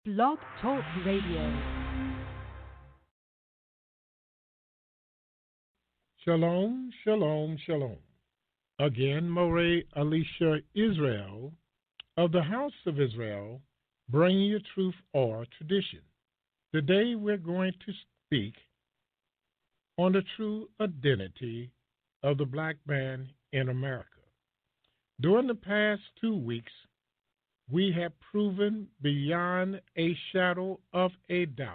Blog Talk Radio. Shalom, shalom, shalom. Again, Moreh Alicia Israel of the House of Israel, bringing you truth or tradition. Today we're going to speak on the true identity of the black man in America. During the past 2 weeks, we have proven beyond a shadow of a doubt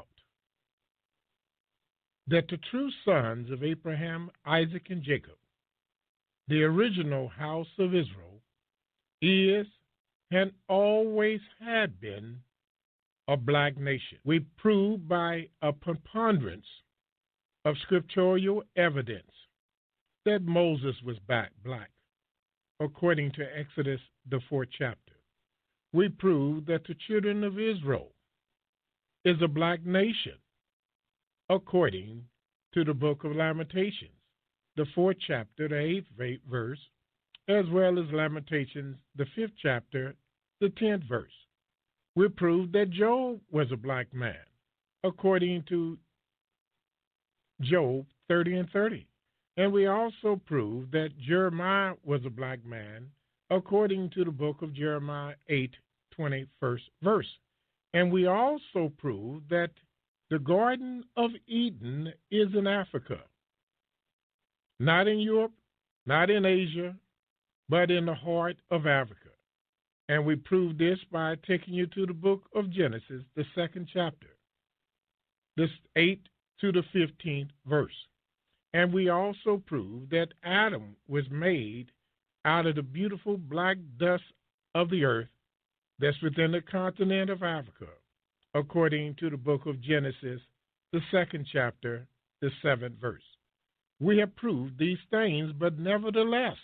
that the true sons of Abraham, Isaac, and Jacob, the original house of Israel, is and always had been a black nation. We prove by a preponderance of scriptural evidence that Moses was black, according to Exodus, the 4th chapter. We prove that the children of Israel is a black nation, according to the book of Lamentations, the 4th chapter, the 8th verse, as well as Lamentations, the 5th chapter, the 10th verse. We proved that Job was a black man, according to Job 30 and 30. And we also proved that Jeremiah was a black man, according to the book of Jeremiah 8:21 verse. And we also proved that the Garden of Eden is in Africa, not in Europe, not in Asia, but in the heart of Africa. And we proved this by taking you to the book of Genesis, the 2nd chapter, this 8th to the 15th verse. And we also proved that Adam was made out of the beautiful black dust of the earth that's within the continent of Africa, according to the book of Genesis, the 2nd chapter, the 7th verse. We have proved these things, but nevertheless,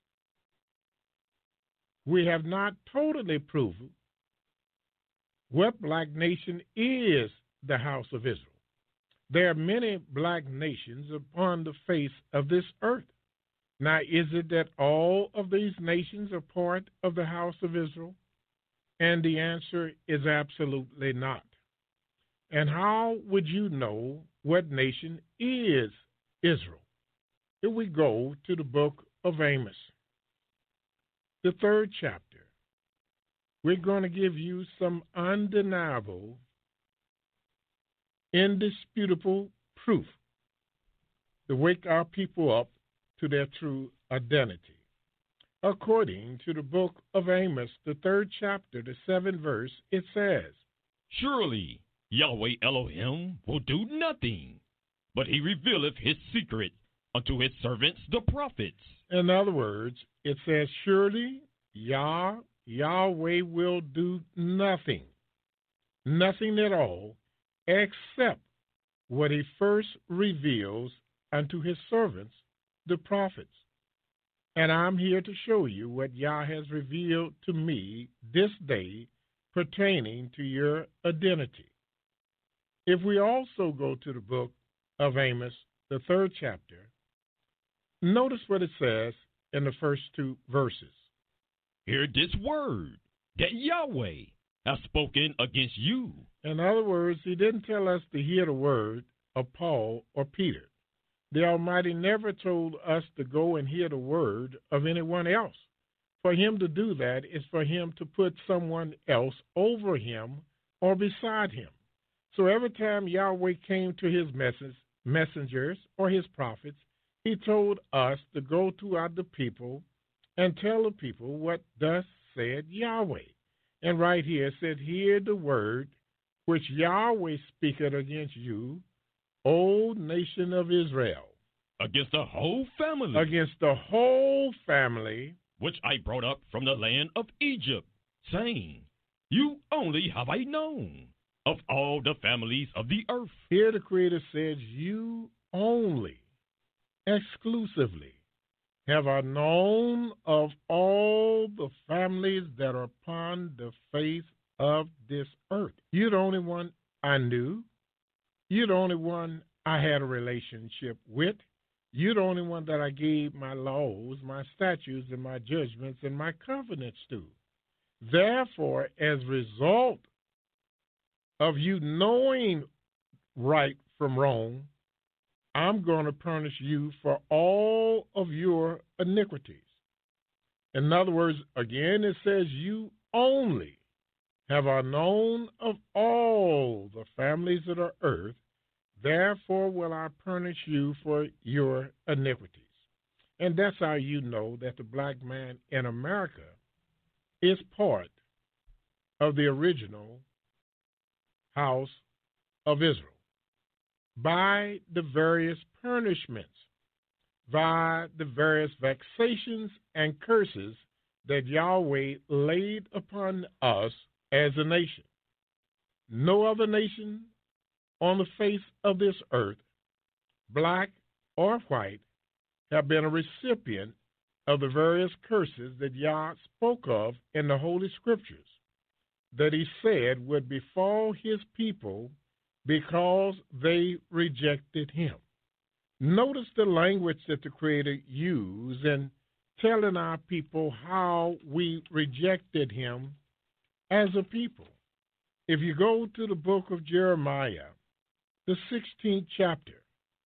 we have not totally proven what black nation is the house of Israel. There are many black nations upon the face of this earth. Now, is it that all of these nations are part of the house of Israel? And the answer is absolutely not. And how would you know what nation is Israel? If we go to the book of Amos, the 3rd chapter, we're going to give you some undeniable, indisputable proof to wake our people up to their true identity. According to the book of Amos, the 3rd chapter, the 7th verse, it says, "Surely Yahweh Elohim will do nothing, but he revealeth his secret unto his servants the prophets." In other words, it says, surely Yahweh will do nothing at all, except what he first reveals unto his servants, the prophets. And I'm here to show you what Yah has revealed to me this day pertaining to your identity. If we also go to the book of Amos, the 3rd chapter, notice what it says in the first 2 verses. "Hear this word that Yahweh has spoken against you." In other words, he didn't tell us to hear the word of Paul or Peter. The Almighty never told us to go and hear the word of anyone else. For him to do that is for him to put someone else over him or beside him. So every time Yahweh came to his messengers or his prophets, he told us to go throughout the people and tell the people what thus said Yahweh. And right here it said, "Hear the word which Yahweh speaketh against you, O nation of Israel." Against the whole family. Against the whole family. "Which I brought up from the land of Egypt, saying, You only have I known of all the families of the earth." Here the Creator says, you only, exclusively, have I known of all the families that are upon the face of this earth. You're the only one I knew. You're the only one I had a relationship with. You're the only one that I gave my laws, my statutes, and my judgments and my covenants to. Therefore, as a result of you knowing right from wrong, I'm going to punish you for all of your iniquities. In other words, again, it says you only have I known of all the families of the earth, therefore will I punish you for your iniquities. And that's how you know that the black man in America is part of the original house of Israel by the various punishments, by the various vexations and curses that Yahweh laid upon us as a nation. No other nation on the face of this earth, black or white, have been a recipient of the various curses that Yah spoke of in the Holy Scriptures, that he said would befall his people because they rejected him. Notice the language that the Creator used in telling our people how we rejected him as a people. If you go to the book of Jeremiah, the 16th chapter,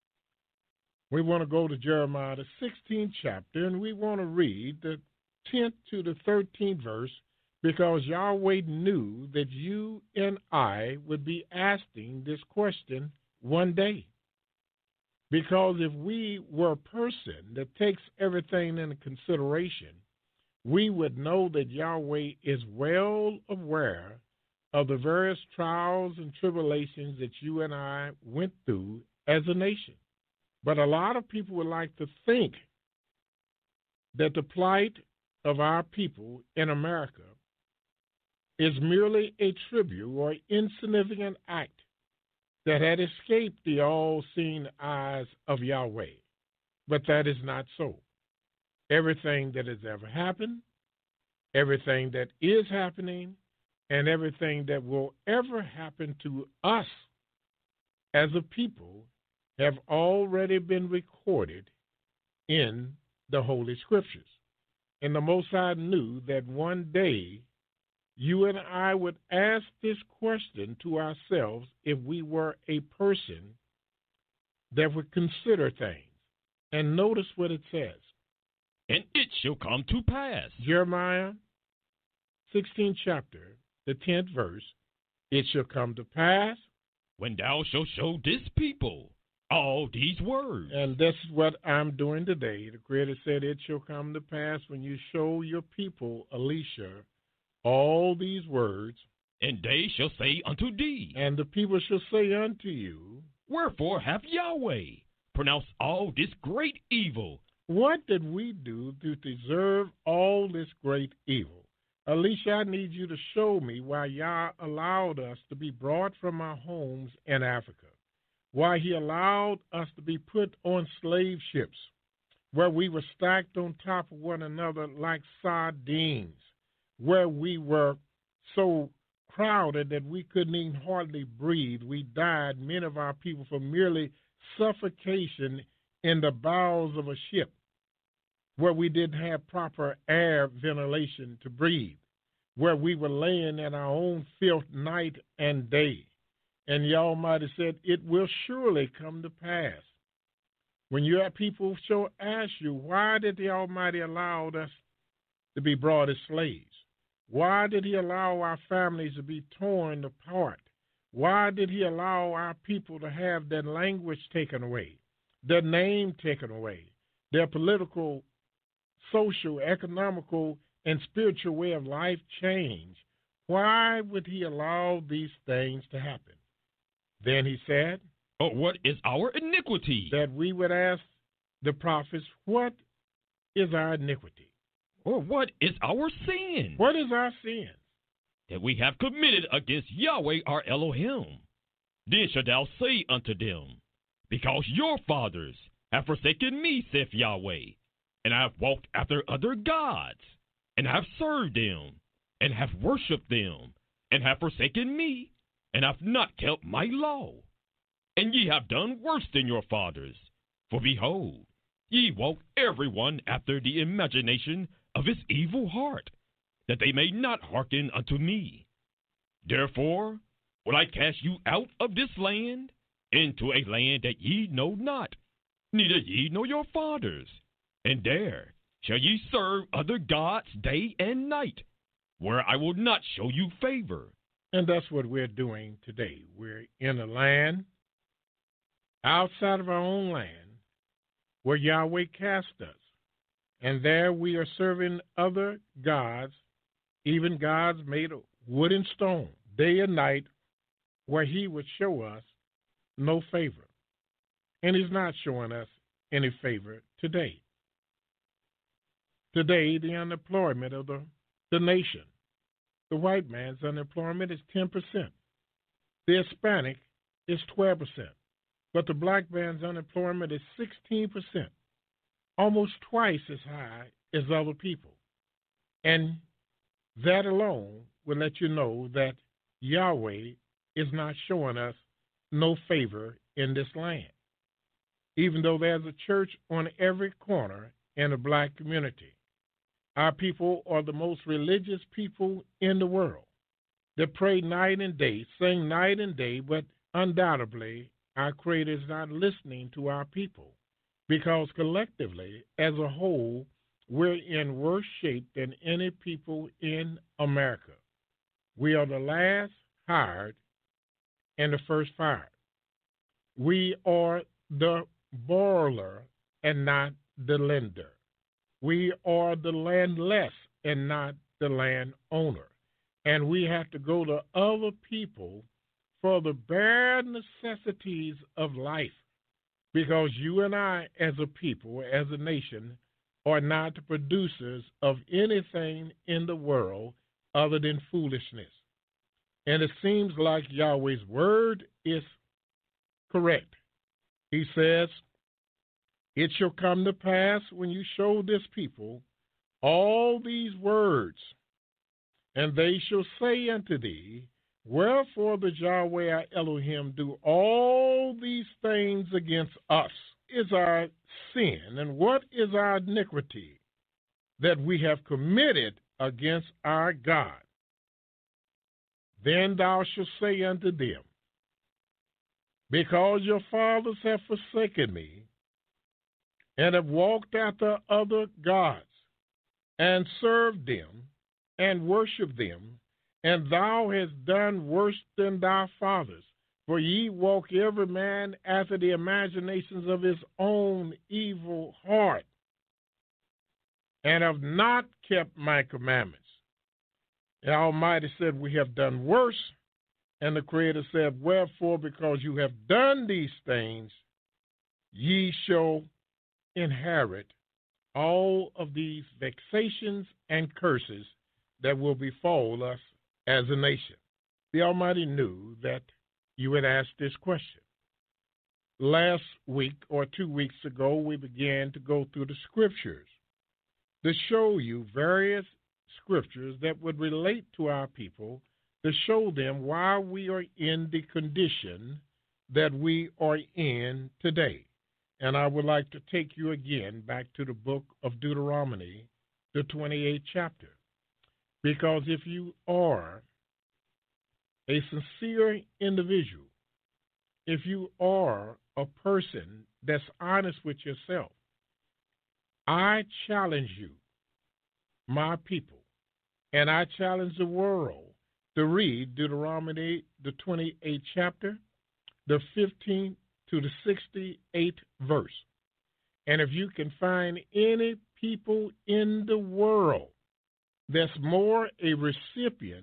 we want to go to Jeremiah, the 16th chapter, and we want to read the 10th to the 13th verse, because Yahweh knew that you and I would be asking this question one day. Because if we were a person that takes everything into consideration, we would know that Yahweh is well aware of the various trials and tribulations that you and I went through as a nation. But a lot of people would like to think that the plight of our people in America is merely a trivial or insignificant act that had escaped the all-seeing eyes of Yahweh. But that is not so. Everything that has ever happened, everything that is happening, and everything that will ever happen to us as a people have already been recorded in the Holy Scriptures. And the Most High knew that one day you and I would ask this question to ourselves if we were a person that would consider things. And notice what it says. And it shall come to pass. Jeremiah 16th chapter, the 10th verse, it shall come to pass. When thou shalt show this people all these words. And this is what I'm doing today. The Creator said it shall come to pass when you show your people, Alicia, all these words. And they shall say unto thee. And the people shall say unto you. Wherefore hath Yahweh pronounced all this great evil? What did we do to deserve all this great evil? Alicia, I need you to show me why Yah allowed us to be brought from our homes in Africa. Why he allowed us to be put on slave ships, where we were stacked on top of one another like sardines, where we were so crowded that we couldn't even hardly breathe. We died, many of our people, from merely suffocation in the bowels of a ship, where we didn't have proper air ventilation to breathe, where we were laying in our own filth night and day. And the Almighty said, it will surely come to pass. When your people shall ask you, why did the Almighty allow us to be brought as slaves? Why did he allow our families to be torn apart? Why did he allow our people to have their language taken away, their name taken away, their political, social, economical, and spiritual way of life changed? Why would he allow these things to happen? Then he said, But what is our iniquity? That we would ask the prophets, what is our iniquity? Or what is our sin? What is our sin? That we have committed against Yahweh our Elohim. Then shalt thou say unto them, Because your fathers have forsaken me, saith Yahweh, and have walked after other gods, and have served them, and have worshipped them, and have forsaken me, and have not kept my law. And ye have done worse than your fathers. For behold, ye walk every one after the imagination of his evil heart, that they may not hearken unto me. Therefore will I cast you out of this land, into a land that ye know not, neither ye nor your fathers. And there shall ye serve other gods day and night, where I will not show you favor. And that's what we're doing today. We're in a land outside of our own land where Yahweh cast us. And there we are serving other gods, even gods made of wood and stone, day and night, where he would show us no favor. And he's not showing us any favor today. Today, the unemployment of the nation, the white man's unemployment is 10%. The Hispanic is 12%. But the black man's unemployment is 16%, almost twice as high as other people. And that alone will let you know that Yahweh is not showing us no favor in this land, even though there's a church on every corner in the black community. Our people are the most religious people in the world. They pray night and day, sing night and day, but undoubtedly our Creator is not listening to our people, because collectively, as a whole, we're in worse shape than any people in America. We are the last hired and the first fired. We are the borrower and not the lender. We are the landless and not the landowner. And we have to go to other people for the bare necessities of life, because you and I, as a people, as a nation, are not the producers of anything in the world other than foolishness. And it seems like Yahweh's word is correct. He says, it shall come to pass when you show this people all these words, and they shall say unto thee, wherefore does Yahweh our Elohim do all these things against us? Is our sin, and what is our iniquity that we have committed against our God? Then thou shalt say unto them, because your fathers have forsaken me, and have walked after other gods, and served them, and worshipped them, and thou hast done worse than thy fathers. For ye walk every man after the imaginations of his own evil heart, and have not kept my commandments. The Almighty said, we have done worse. And the Creator said, wherefore, because you have done these things, ye shall inherit all of these vexations and curses that will befall us as a nation. The Almighty knew that you would ask this question. Last week or 2 weeks ago, we began to go through the scriptures to show you various scriptures that would relate to our people, to show them why we are in the condition that we are in today. And I would like to take you again back to the book of Deuteronomy, the 28th chapter. Because if you are a sincere individual, if you are a person that's honest with yourself, I challenge you, my people, and I challenge the world to read Deuteronomy, the 28th chapter, the 15th to the 68th verse. And if you can find any people in the world that's more a recipient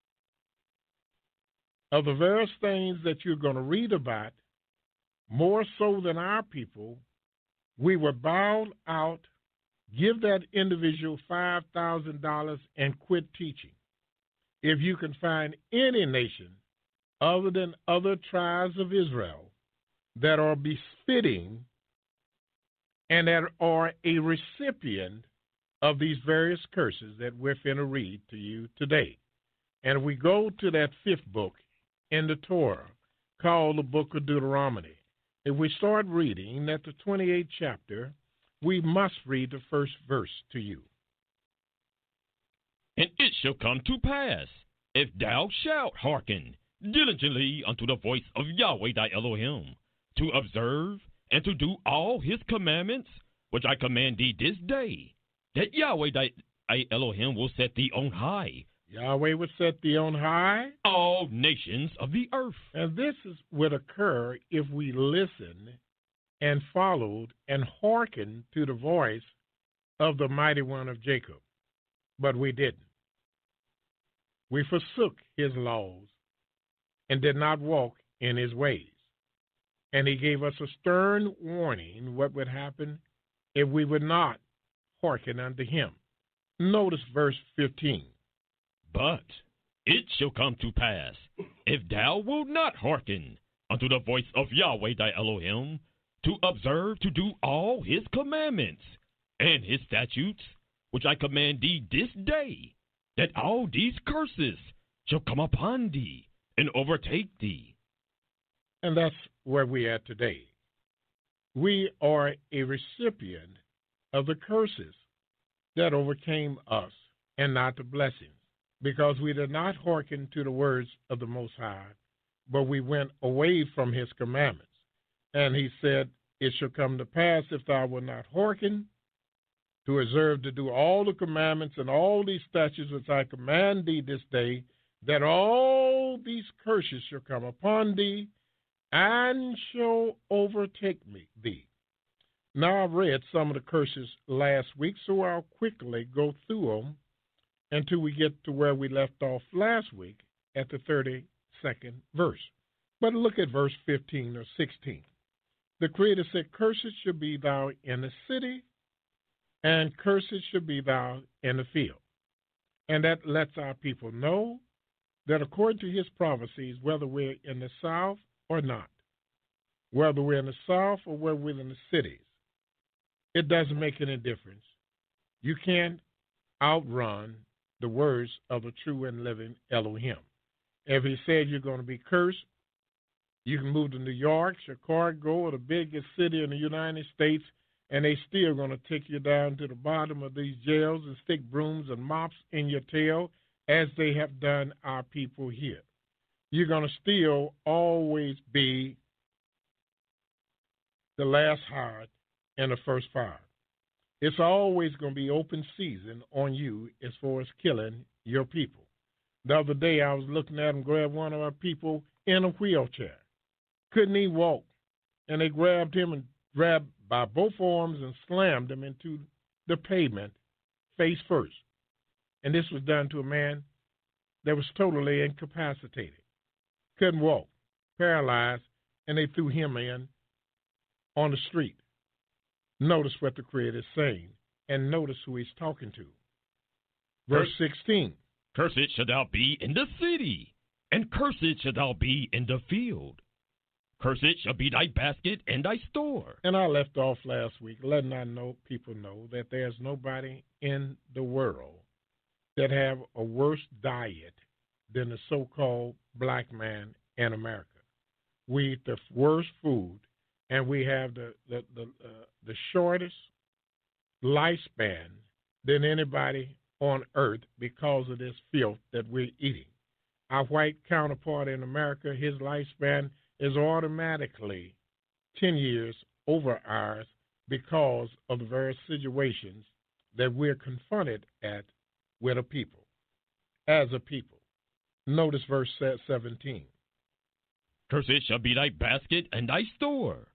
of the various things that you're going to read about, more so than our people, we were bound out, give that individual $5,000 and quit teaching. If you can find any nation other than other tribes of Israel that are befitting and that are a recipient of these various curses that we're going to read to you today. And we go to that fifth book in the Torah called the book of Deuteronomy. If we start reading at the 28th chapter, we must read the first verse to you. And it shall come to pass, if thou shalt hearken diligently unto the voice of Yahweh thy Elohim, to observe and to do all his commandments, which I command thee this day, that Yahweh thy Elohim will set thee on high. Yahweh would set thee on high. All nations of the earth. And this would occur if we listened and followed and hearkened to the voice of the mighty one of Jacob. But we didn't. We forsook his laws and did not walk in his ways. And he gave us a stern warning what would happen if we would not hearken unto him. Notice verse 15. But it shall come to pass, if thou wilt not hearken unto the voice of Yahweh thy Elohim, to observe to do all his commandments and his statutes, which I command thee this day, that all these curses shall come upon thee and overtake thee. And that's where we are today. We are a recipient of the curses that overcame us and not the blessings, because we did not hearken to the words of the Most High, but we went away from his commandments. And he said, it shall come to pass, if thou wilt not hearken, to observe to do all the commandments and all these statutes which I command thee this day, that all these curses shall come upon thee and shall overtake thee. Now, I read some of the curses last week, so I'll quickly go through them until we get to where we left off last week at the 32nd verse. But look at verse 15 or 16. The Creator said, cursed shall be thou in the city, and cursed shall be thou in the field. And that lets our people know that according to his prophecies, whether we're in the south or not, whether we're in the south or whether we're in the cities, it doesn't make any difference. You can't outrun the words of the true and living Elohim. If he said you're going to be cursed, you can move to New York, Chicago, or the biggest city in the United States, and they still going to take you down to the bottom of these jails and stick brooms and mops in your tail, as they have done our people here. You're going to still always be the last hired and the first fired. It's always going to be open season on you as far as killing your people. The other day I was looking at them grab one of our people in a wheelchair. Couldn't even walk. And they grabbed him and grabbed by both arms and slammed him into the pavement face first. And this was done to a man that was totally incapacitated. Couldn't walk, paralyzed, and they threw him in on the street. Notice what the Creator is saying, and notice who he's talking to. Verse 16. Cursed shalt thou be in the city, and cursed shalt thou be in the field. Cursed shall be thy basket and thy store. And I left off last week letting people know that there's nobody in the world that have a worse diet than the so-called black man in America. We eat the worst food, and we have the shortest lifespan than anybody on earth because of this filth that we're eating. Our white counterpart in America, his lifespan is automatically 10 years over ours because of the various situations that we're confronted at with a people, as a people. Notice verse 17. Cursed shall be thy basket and thy store.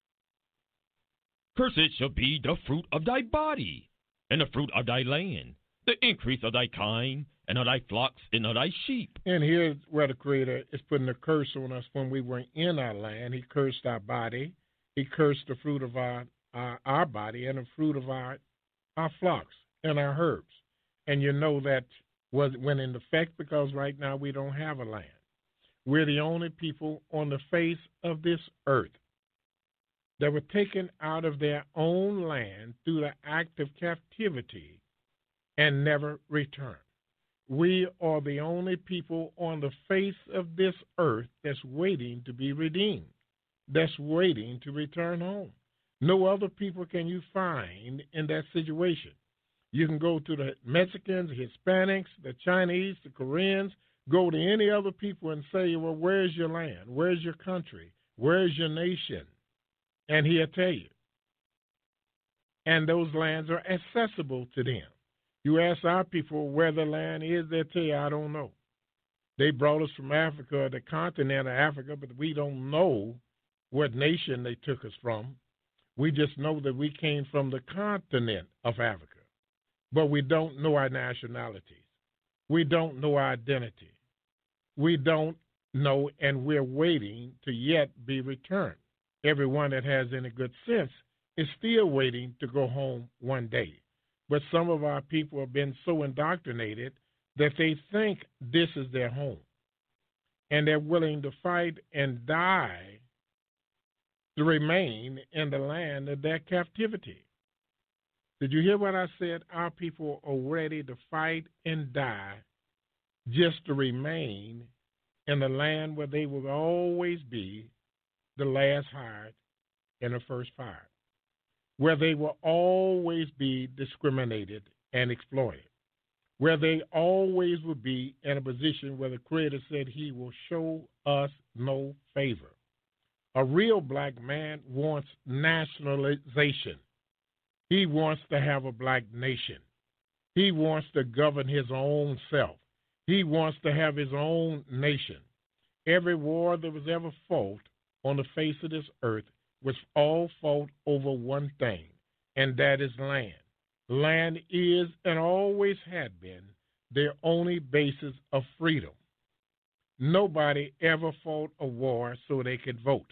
Cursed shall be the fruit of thy body, and the fruit of thy land, the increase of thy kind, and of thy flocks, and of thy sheep. And here's where the Creator is putting a curse on us when we were in our land. He cursed our body. He cursed the fruit of our body and the fruit of our flocks and our herbs. And you know that went into effect because right now we don't have a land. We're the only people on the face of this earth that were taken out of their own land through the act of captivity and never returned. We are the only people on the face of this earth that's waiting to be redeemed, that's waiting to return home. No other people can you find in that situation. You can go to the Mexicans, the Hispanics, the Chinese, the Koreans, Go to any other people and say, well, where's your land? Where's your country? Where's your nation? And he'll tell you. And those lands are accessible to them. You ask our people where the land is, they'll tell you, I don't know. They brought us from Africa, the continent of Africa, but we don't know what nation they took us from. We just know that we came from the continent of Africa, but we don't know our nationalities. We don't know our identity. We don't know, and we're waiting to yet be returned. Everyone that has any good sense is still waiting to go home one day. But some of our people have been so indoctrinated that they think this is their home. And they're willing to fight and die to remain in the land of their captivity. Did you hear what I said? Our people are ready to fight and die just to remain in the land where they will always be the last hired and the first fired, where they will always be discriminated and exploited, where they always will be in a position where the Creator said he will show us no favor. A real black man wants nationalization. He wants to have a black nation. He wants to govern his own self. He wants to have his own nation. Every war that was ever fought on the face of this earth was all fought over one thing, and that is land. Land is and always had been their only basis of freedom. Nobody ever fought a war so they could vote.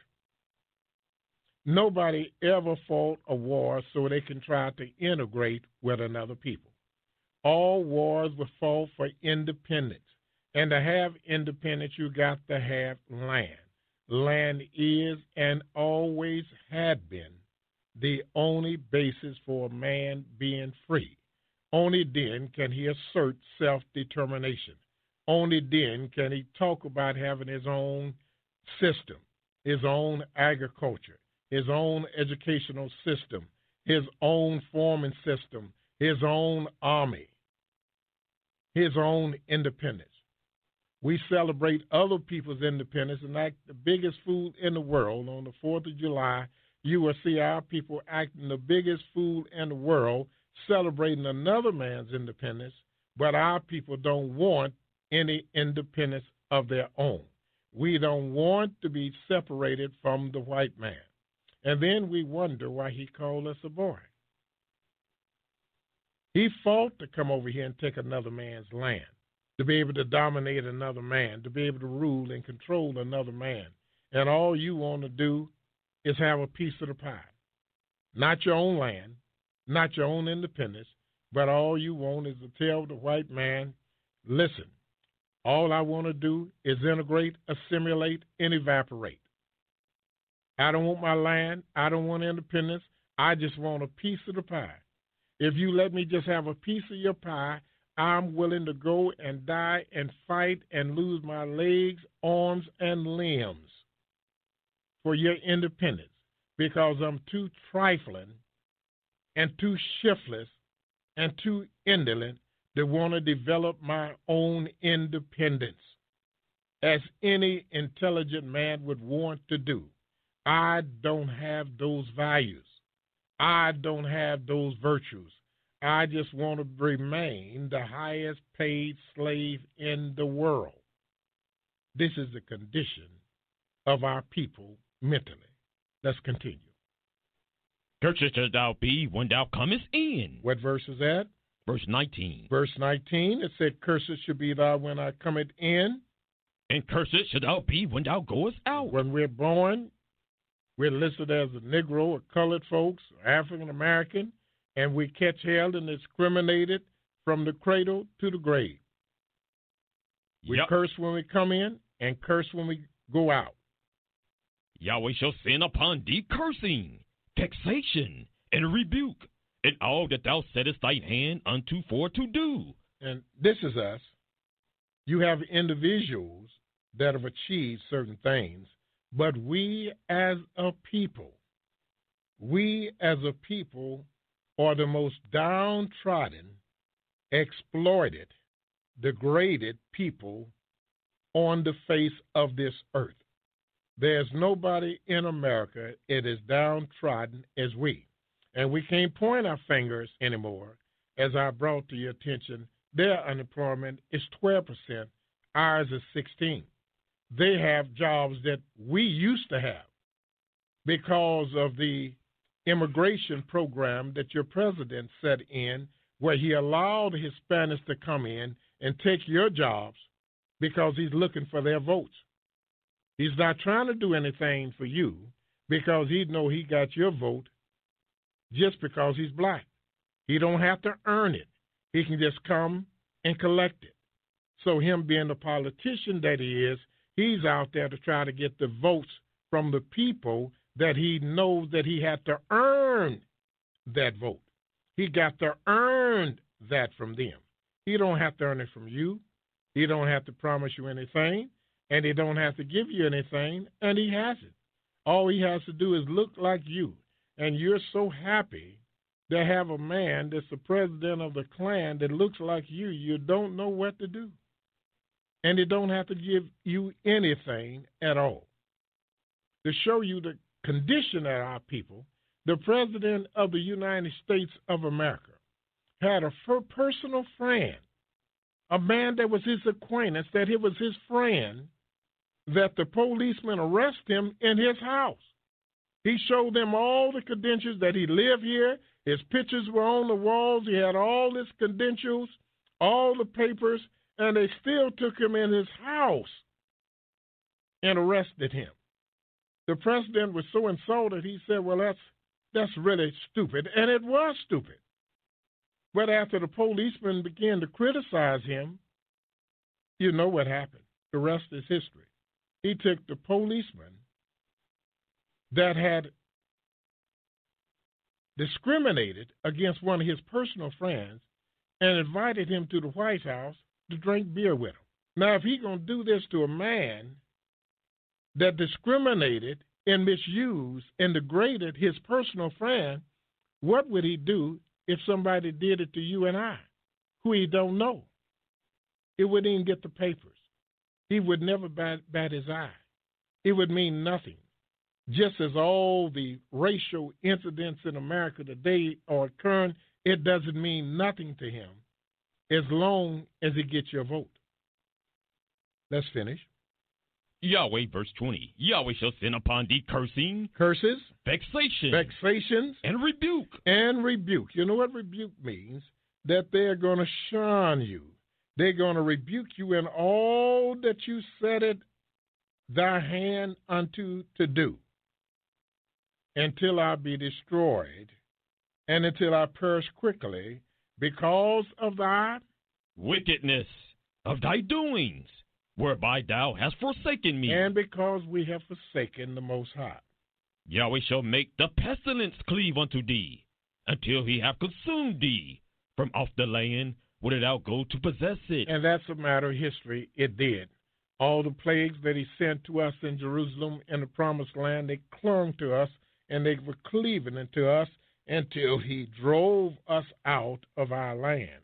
Nobody ever fought a war so they can try to integrate with another people. All wars were fought for independence. And to have independence, you got to have land. Land is and always had been the only basis for a man being free. Only then can he assert self-determination. Only then can he talk about having his own system, his own agriculture, his own educational system, his own farming system, his own army, his own independence. We celebrate other people's independence and act the biggest fool in the world. On the 4th of July, you will see our people acting the biggest fool in the world, celebrating another man's independence, but our people don't want any independence of their own. We don't want to be separated from the white man. And then we wonder why he called us a boy. He fought to come over here and take another man's land, to be able to dominate another man, to be able to rule and control another man. And all you want to do is have a piece of the pie. Not your own land, not your own independence, but all you want is to tell the white man, listen, all I want to do is integrate, assimilate, and evaporate. I don't want my land. I don't want independence. I just want a piece of the pie. If you let me just have a piece of your pie, I'm willing to go and die and fight and lose my legs, arms, and limbs for your independence because I'm too trifling and too shiftless and too indolent to want to develop my own independence, as any intelligent man would want to do. I don't have those values. I don't have those virtues. I just want to remain the highest paid slave in the world. This is the condition of our people mentally. Let's continue. Cursed shalt thou be when thou comest in. What verse is that? Verse 19. Verse 19, it said, cursed shall be thou when I cometh in. And cursed shalt thou be when thou goest out. When we're born, we're listed as a Negro or colored folks, or African American, and we catch held and discriminated from the cradle to the grave. We curse when we come in and curse when we go out. Yahweh shall send upon thee cursing, vexation, and rebuke, and all that thou settest thy hand unto for to do. And this is us. You have individuals that have achieved certain things, but we as a people are the most downtrodden, exploited, degraded people on the face of this earth. There's nobody in America that is downtrodden as we. And we can't point our fingers anymore. As I brought to your attention, their unemployment is 12%. Ours is 16%. They have jobs that we used to have because of the immigration program that your president set in, where he allowed Hispanics to come in and take your jobs because he's looking for their votes. He's not trying to do anything for you because he know he got your vote just because he's black. He don't have to earn it. He can just come and collect it. So him being the politician that he is, he's out there to try to get the votes from the people that he knows that he had to earn that vote. He got to earn that from them. He don't have to earn it from you. He don't have to promise you anything, and he don't have to give you anything, and he hasn't. All he has to do is look like you, and you're so happy to have a man that's the president of the Klan that looks like you. You don't know what to do, and he don't have to give you anything at all. To show you the condition of our people, the President of the United States of America had a personal friend, a man that was his acquaintance, that it was his friend, that the policeman arrested him in his house. He showed them all the credentials that he lived here. His pictures were on the walls. He had all his credentials, all the papers, and they still took him in his house and arrested him. The president was so insulted, he said, well, that's really stupid. And it was stupid. But after the policeman began to criticize him, you know what happened. The rest is history. He took the policeman that had discriminated against one of his personal friends and invited him to the White House to drink beer with him. Now, if he's going to do this to a man that discriminated and misused and degraded his personal friend, what would he do if somebody did it to you and I, who he don't know? It wouldn't even get the papers. He would never bat his eye. It would mean nothing. Just as all the racial incidents in America today are occurring, it doesn't mean nothing to him as long as he gets your vote. Let's finish. Yahweh, verse 20. Yahweh shall send upon thee cursing, curses, vexations, and rebuke. And rebuke. You know what rebuke means? That they're going to shun you. They're going to rebuke you in all that you set it thy hand unto to do, until I be destroyed, and until I perish quickly, because of thy wickedness, of thy doings, whereby thou hast forsaken me. And because we have forsaken the Most High. Yahweh shall make the pestilence cleave unto thee, until he have consumed thee from off the land whither thou go to possess it. And that's a matter of history. It did. All the plagues that he sent to us in Jerusalem in the promised land, they clung to us, and they were cleaving unto us until he drove us out of our land.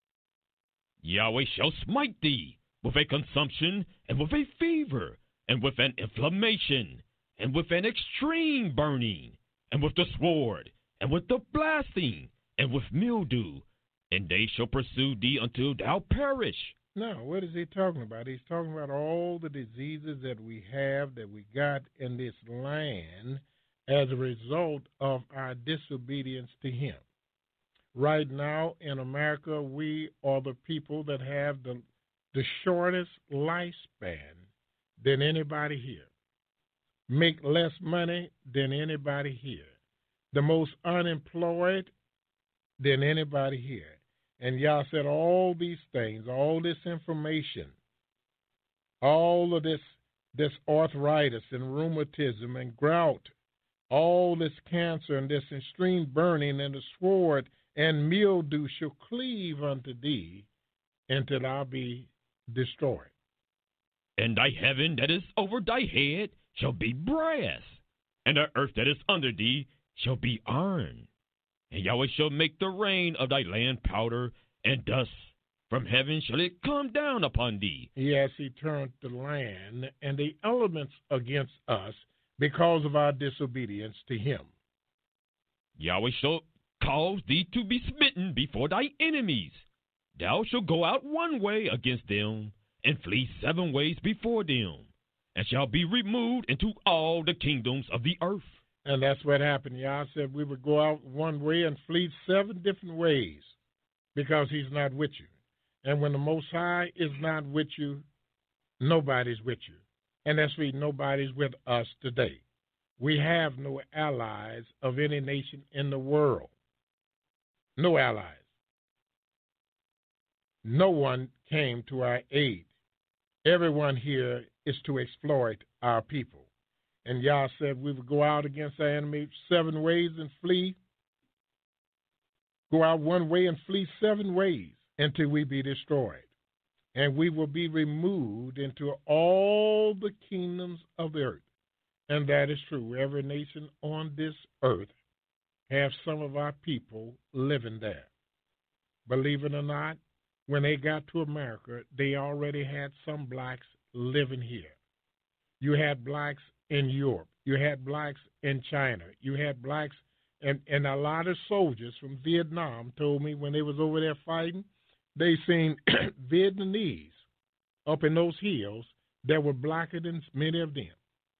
Yahweh shall smite thee with a consumption, and with a fever, and with an inflammation, and with an extreme burning, and with the sword, and with the blasting, and with mildew, and they shall pursue thee until thou perish. Now, what is he talking about? He's talking about all the diseases that we have, that we got in this land as a result of our disobedience to him. Right now in America, we are the people that have the shortest lifespan than anybody here. Make less money than anybody here. The most unemployed than anybody here. And Yah said all these things, all this information, all of this arthritis and rheumatism and gout, all this cancer and this extreme burning and the sword and mildew shall cleave unto thee until thou be destroyed. And thy heaven that is over thy head shall be brass, and the earth that is under thee shall be iron. And Yahweh shall make the rain of thy land powder and dust From heaven shall it come down upon thee. Yes, he turned the land and the elements against us because of our disobedience to him. Yahweh shall cause thee to be smitten before thy enemies. Thou shalt go out one way against them, and flee 7 ways before them, and shall be removed into all the kingdoms of the earth. And that's what happened. Yah said we would go out one way and flee 7 different ways because he's not with you. And when the Most High is not with you, nobody's with you. And that's why nobody's with us today. We have no allies of any nation in the world. No allies. No one came to our aid. Everyone here is to exploit our people. And Yah said we would go out against our enemy 7 ways and flee. Go out one way and flee 7 ways until we be destroyed. And we will be removed into all the kingdoms of the earth. And that is true. Every nation on this earth have some of our people living there. Believe it or not, when they got to America, they already had some blacks living here. You had blacks in Europe. You had blacks in China. You had blacks, and a lot of soldiers from Vietnam told me when they was over there fighting, they seen Vietnamese up in those hills that were blacker than many of them.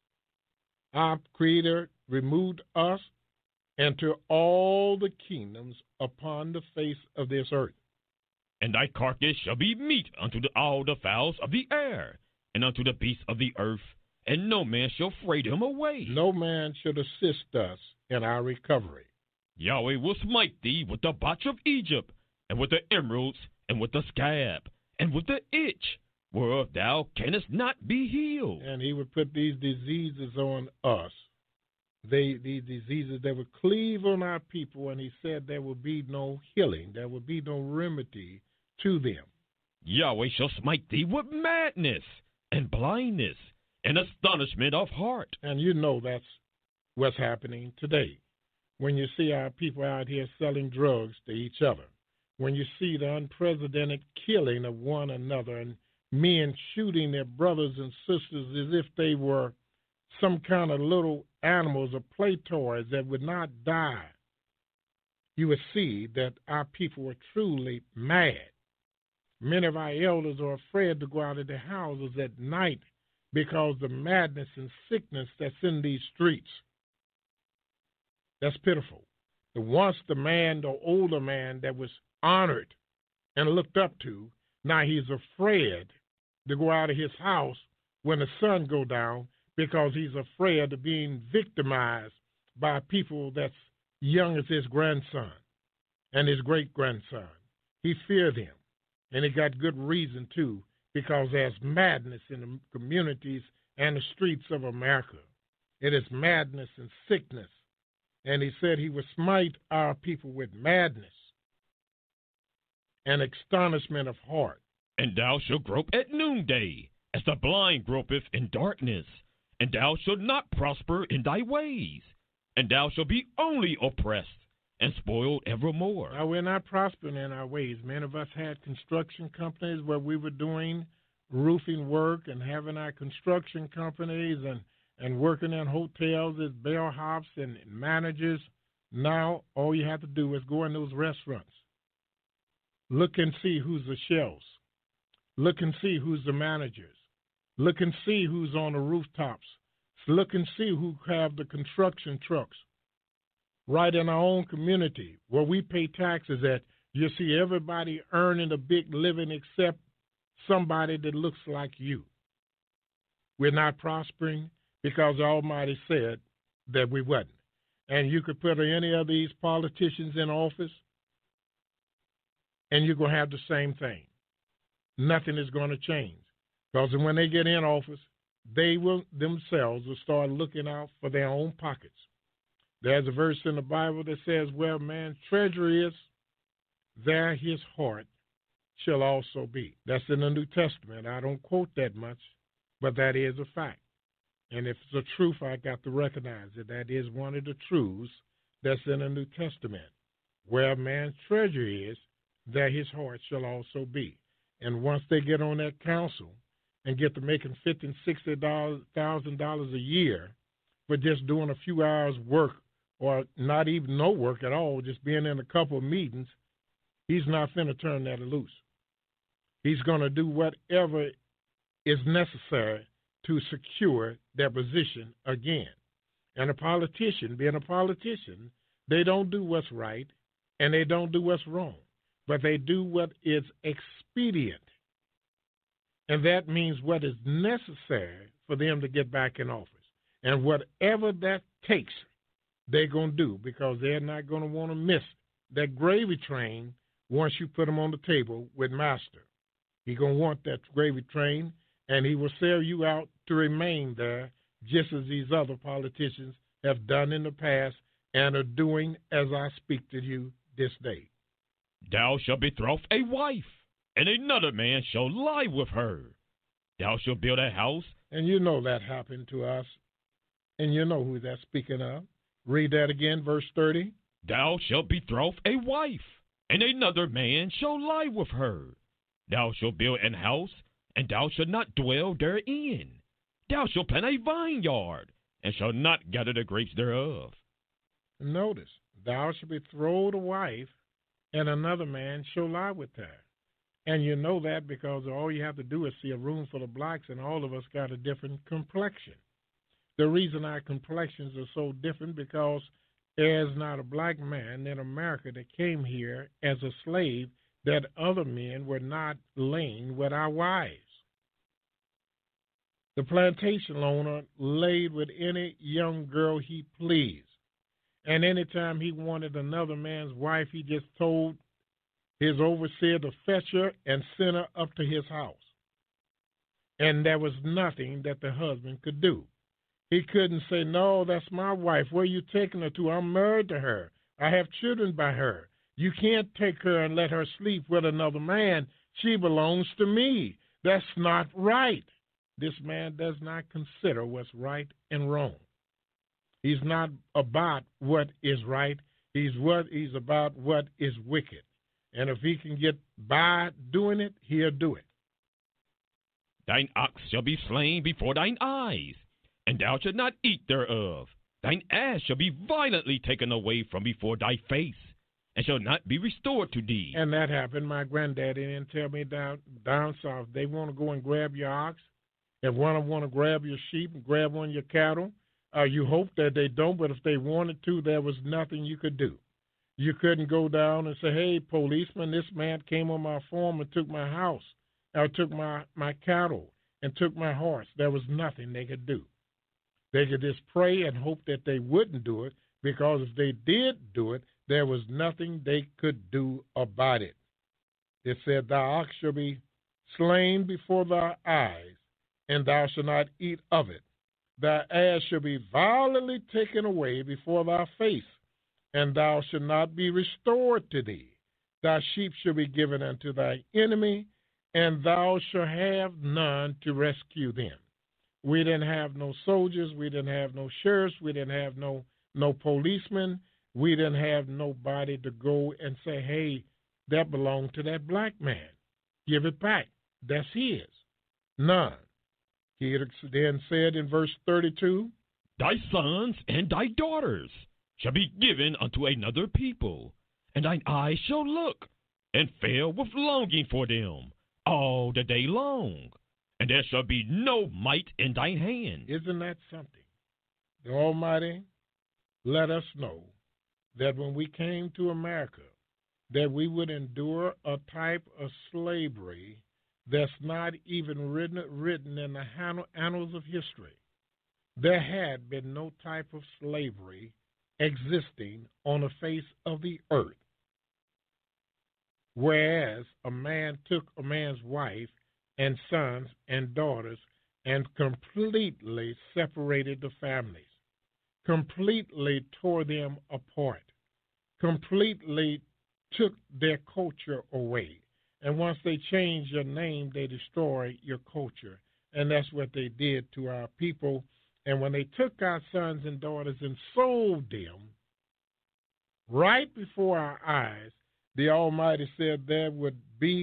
Our Creator removed us into all the kingdoms upon the face of this earth. And thy carcass shall be meat unto all the fowls of the air, and unto the beasts of the earth, and no man shall fray them away. No man should assist us in our recovery. Yahweh will smite thee with the botch of Egypt, and with the emeralds, and with the scab, and with the itch, whereof thou canst not be healed. And he would put these diseases on us. These diseases that would cleave on our people, and he said there would be no healing, there would be no remedy to them. Yahweh shall smite thee with madness, and blindness, and astonishment of heart. And you know that's what's happening today. When you see our people out here selling drugs to each other, when you see the unprecedented killing of one another, and men shooting their brothers and sisters as if they were some kind of little animals or play toys that would not die, you would see that our people are truly mad. Many of our elders are afraid to go out of their houses at night because the madness and sickness that's in these streets. That's pitiful. Once the man, the older man that was honored and looked up to, now he's afraid to go out of his house when the sun go down because he's afraid of being victimized by people that's young as his grandson and his great-grandson. He feared them, and he got good reason, too, because there's madness in the communities and the streets of America. It is madness and sickness. And he said he would smite our people with madness and astonishment of heart. And thou shalt grope at noonday, as the blind gropeth in darkness. And thou shalt not prosper in thy ways. And thou shalt be only oppressed and spoiled evermore. Now, we're not prospering in our ways. Many of us had construction companies where we were doing roofing work and having our construction companies and working in hotels as bellhops and managers. Now, all you have to do is go in those restaurants. Look and see who's the chefs. Look and see who's the managers. Look and see who's on the rooftops. Look and see who have the construction trucks. Right in our own community where we pay taxes at, you see everybody earning a big living except somebody that looks like you. We're not prospering because the Almighty said that we wasn't. And you could put any of these politicians in office, and you're going to have the same thing. Nothing is going to change. Because when they get in office, they will themselves will start looking out for their own pockets. There's a verse in the Bible that says, where man's treasure is, there his heart shall also be. That's in the New Testament. I don't quote that much, but that is a fact. And if it's a truth, I got to recognize it. That is one of the truths that's in the New Testament. Where man's treasure is, there his heart shall also be. And once they get on that council and get to making $50,000 and $60,000 a year for just doing a few hours work or not even no work at all, just being in a couple of meetings, he's not going to turn that loose. He's going to do whatever is necessary to secure their position again. And a politician, being a politician, they don't do what's right and they don't do what's wrong, but they do what is expedient. And that means what is necessary for them to get back in office. And whatever that takes, they're going to do, because they're not going to want to miss that gravy train once you put them on the table with Master. He's going to want that gravy train, and he will sell you out to remain there, just as these other politicians have done in the past and are doing as I speak to you this day. Thou shalt betroth a wife, and another man shall lie with her. Thou shalt build a house. And you know that happened to us, and you know who that's speaking of. Read that again, verse 30. Thou shalt betroth a wife, and another man shall lie with her. Thou shalt build an house, and thou shalt not dwell therein. Thou shalt plant a vineyard, and shalt not gather the grapes thereof. Notice, thou shalt betroth a wife, and another man shall lie with her. And you know that because all you have to do is see a room full of blacks, and all of us got a different complexion. The reason our complexions are so different because there's not a black man in America that came here as a slave that other men were not laying with our wives. The plantation owner laid with any young girl he pleased. And anytime he wanted another man's wife, he just told his overseer to fetch her and send her up to his house. And there was nothing that the husband could do. He couldn't say, no, that's my wife. Where are you taking her to? I'm married to her. I have children by her. You can't take her and let her sleep with another man. She belongs to me. That's not right. This man does not consider what's right and wrong. He's not about what is right. He's about what is wicked. And if he can get by doing it, he'll do it. Thine ox shall be slain before thine eyes, and thou shalt not eat thereof. Thine ass shall be violently taken away from before thy face, and shall not be restored to thee. And that happened. My granddaddy didn't tell me down south, they want to go and grab your ox. If one of them want to grab your sheep and grab one of your cattle, you hope that they don't, but if they wanted to, there was nothing you could do. You couldn't go down and say, hey, policeman, this man came on my farm and took my house, or took my cattle and took my horse. There was nothing they could do. They could just pray and hope that they wouldn't do it, because if they did do it, there was nothing they could do about it. It said, thy ox shall be slain before thy eyes, and thou shalt not eat of it. Thy ass shall be violently taken away before thy face, and thou shalt not be restored to thee. Thy sheep shall be given unto thy enemy, and thou shalt have none to rescue them. We didn't have no soldiers. We didn't have no sheriffs. We didn't have no policemen. We didn't have nobody to go and say, hey, that belonged to that black man. Give it back. That's his. None. He then said in verse 32, thy sons and thy daughters shall be given unto another people, and thine eyes shall look, and fail with longing for them all the day long, and there shall be no might in thine hand. Isn't that something? The Almighty let us know that when we came to America, that we would endure a type of slavery that's not even written in the annals of history. There had been no type of slavery existing on the face of the earth, whereas a man took a man's wife and sons and daughters and completely separated the families, completely tore them apart, completely took their culture away. And once they change your name, they destroy your culture. And that's what they did to our people. And when they took our sons and daughters and sold them right before our eyes, the Almighty said there would be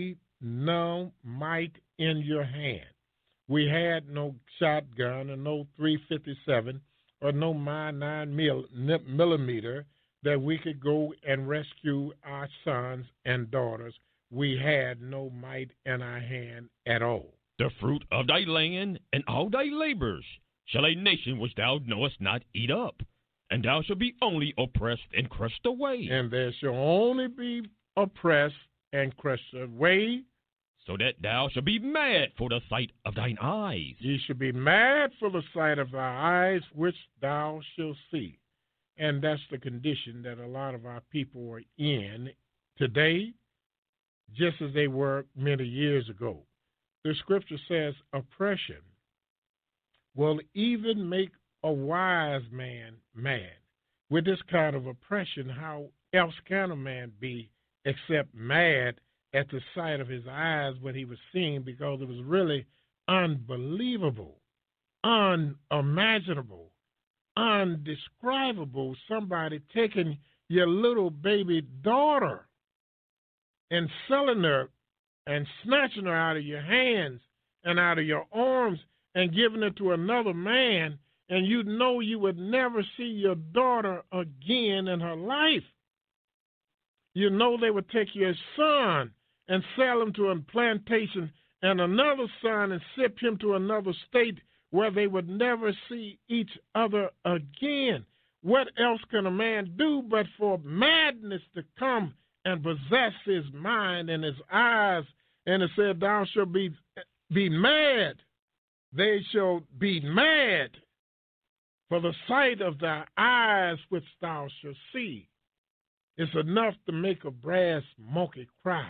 no might in your hand. We had no shotgun and no 357 or no my 9mm that we could go and rescue our sons and daughters. We had no might in our hand at all. The fruit of thy land and all thy labors shall a nation which thou knowest not eat up, and thou shalt be only oppressed and crushed away. And there shall only be oppressed and crushed away, so that thou shalt be mad for the sight of thine eyes. Ye shall be mad for the sight of thy eyes, which thou shalt see. And that's the condition that a lot of our people are in today, just as they were many years ago. The scripture says oppression will even make a wise man mad. With this kind of oppression, how else can a man be except mad at the sight of his eyes what he was seeing, because it was really unbelievable, unimaginable, undescribable. Somebody taking your little baby daughter and selling her and snatching her out of your hands and out of your arms and giving it to another man, and you know you would never see your daughter again in her life. You know they would take your son and sell him to a plantation and another son and ship him to another state where they would never see each other again. What else can a man do but for madness to come and possess his mind and his eyes? And it said, thou shalt be mad. They shall be mad for the sight of thy eyes which thou shalt see. It's enough to make a brass monkey cry.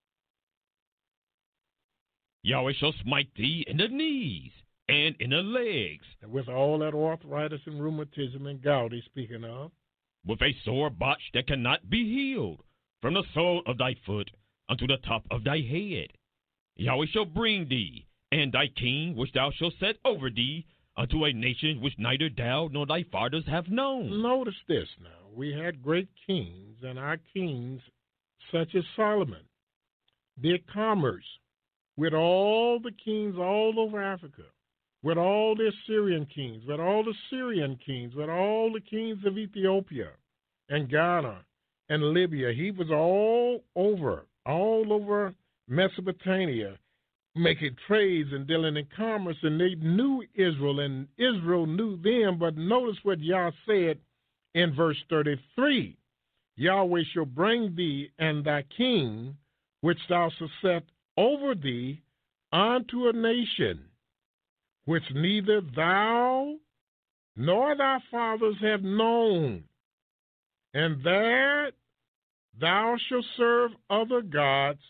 Yahweh shall smite thee in the knees and in the legs. And with all that arthritis and rheumatism and gout he's speaking of. With a sore botch that cannot be healed, from the sole of thy foot unto the top of thy head. Yahweh shall bring thee, and thy king which thou shalt set over thee, unto a nation which neither thou nor thy fathers have known. Notice this now. We had great kings, and our kings, such as Solomon, did commerce with all the kings all over Africa, with all the Assyrian kings, with all the Syrian kings, with all the kings of Ethiopia and Ghana and Libya. He was all over Mesopotamia, making trades and dealing in commerce, and they knew Israel, and Israel knew them. But notice what Yah said in verse 33. Yahweh shall bring thee and thy king, which thou shalt set over thee, unto a nation which neither thou nor thy fathers have known, and there thou shalt serve other gods,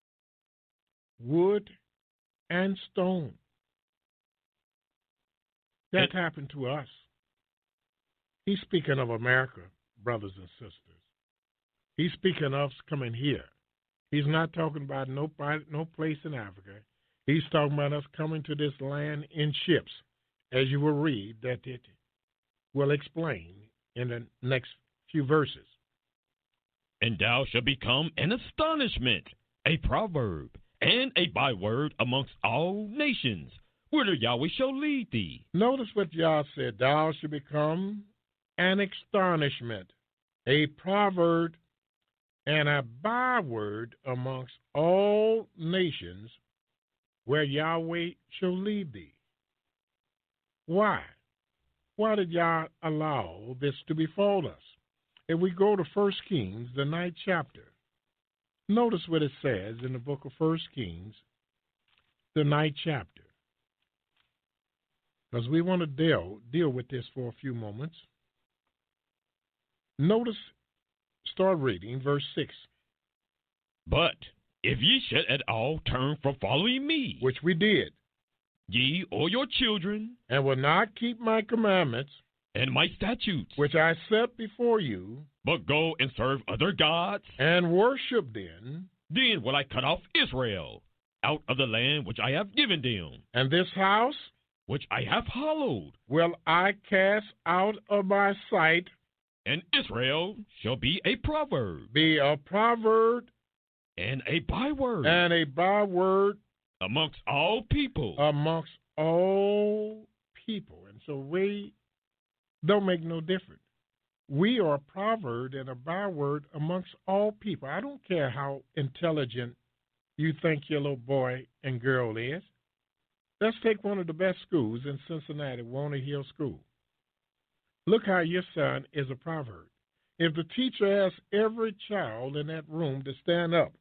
wood and stone. That happened to us. He's speaking of America, brothers and sisters. He's speaking of us coming here. He's not talking about no place in Africa. He's talking about us coming to this land in ships, as you will read, that it will explain in the next few verses. And thou shalt become an astonishment, a proverb, and a byword amongst all nations, whither Yahweh shall lead thee. Notice what Yah said. Thou shalt become an astonishment, a proverb, and a byword amongst all nations, where Yahweh shall lead thee. Why? Why did Yah allow this to befall us? If we go to 1 Kings, the 9th chapter, notice what it says in the book of 1 Kings, the 9th chapter, because we want to deal with this for a few moments. Notice, start reading verse 6. But if ye should at all turn from following me, which we did, ye or your children, and will not keep my commandments, and my statutes, which I set before you, but go and serve other gods, and worship them, then will I cut off Israel out of the land which I have given them, and this house, which I have hallowed, will I cast out of my sight, and Israel shall be a proverb, And a byword. And a byword amongst all people. Amongst all people. And so we don't make no difference. We are a proverb and a byword amongst all people. I don't care how intelligent you think your little boy and girl is. Let's take one of the best schools in Cincinnati, Warner Hill School. Look how your son is a proverb. If the teacher asks every child in that room to stand up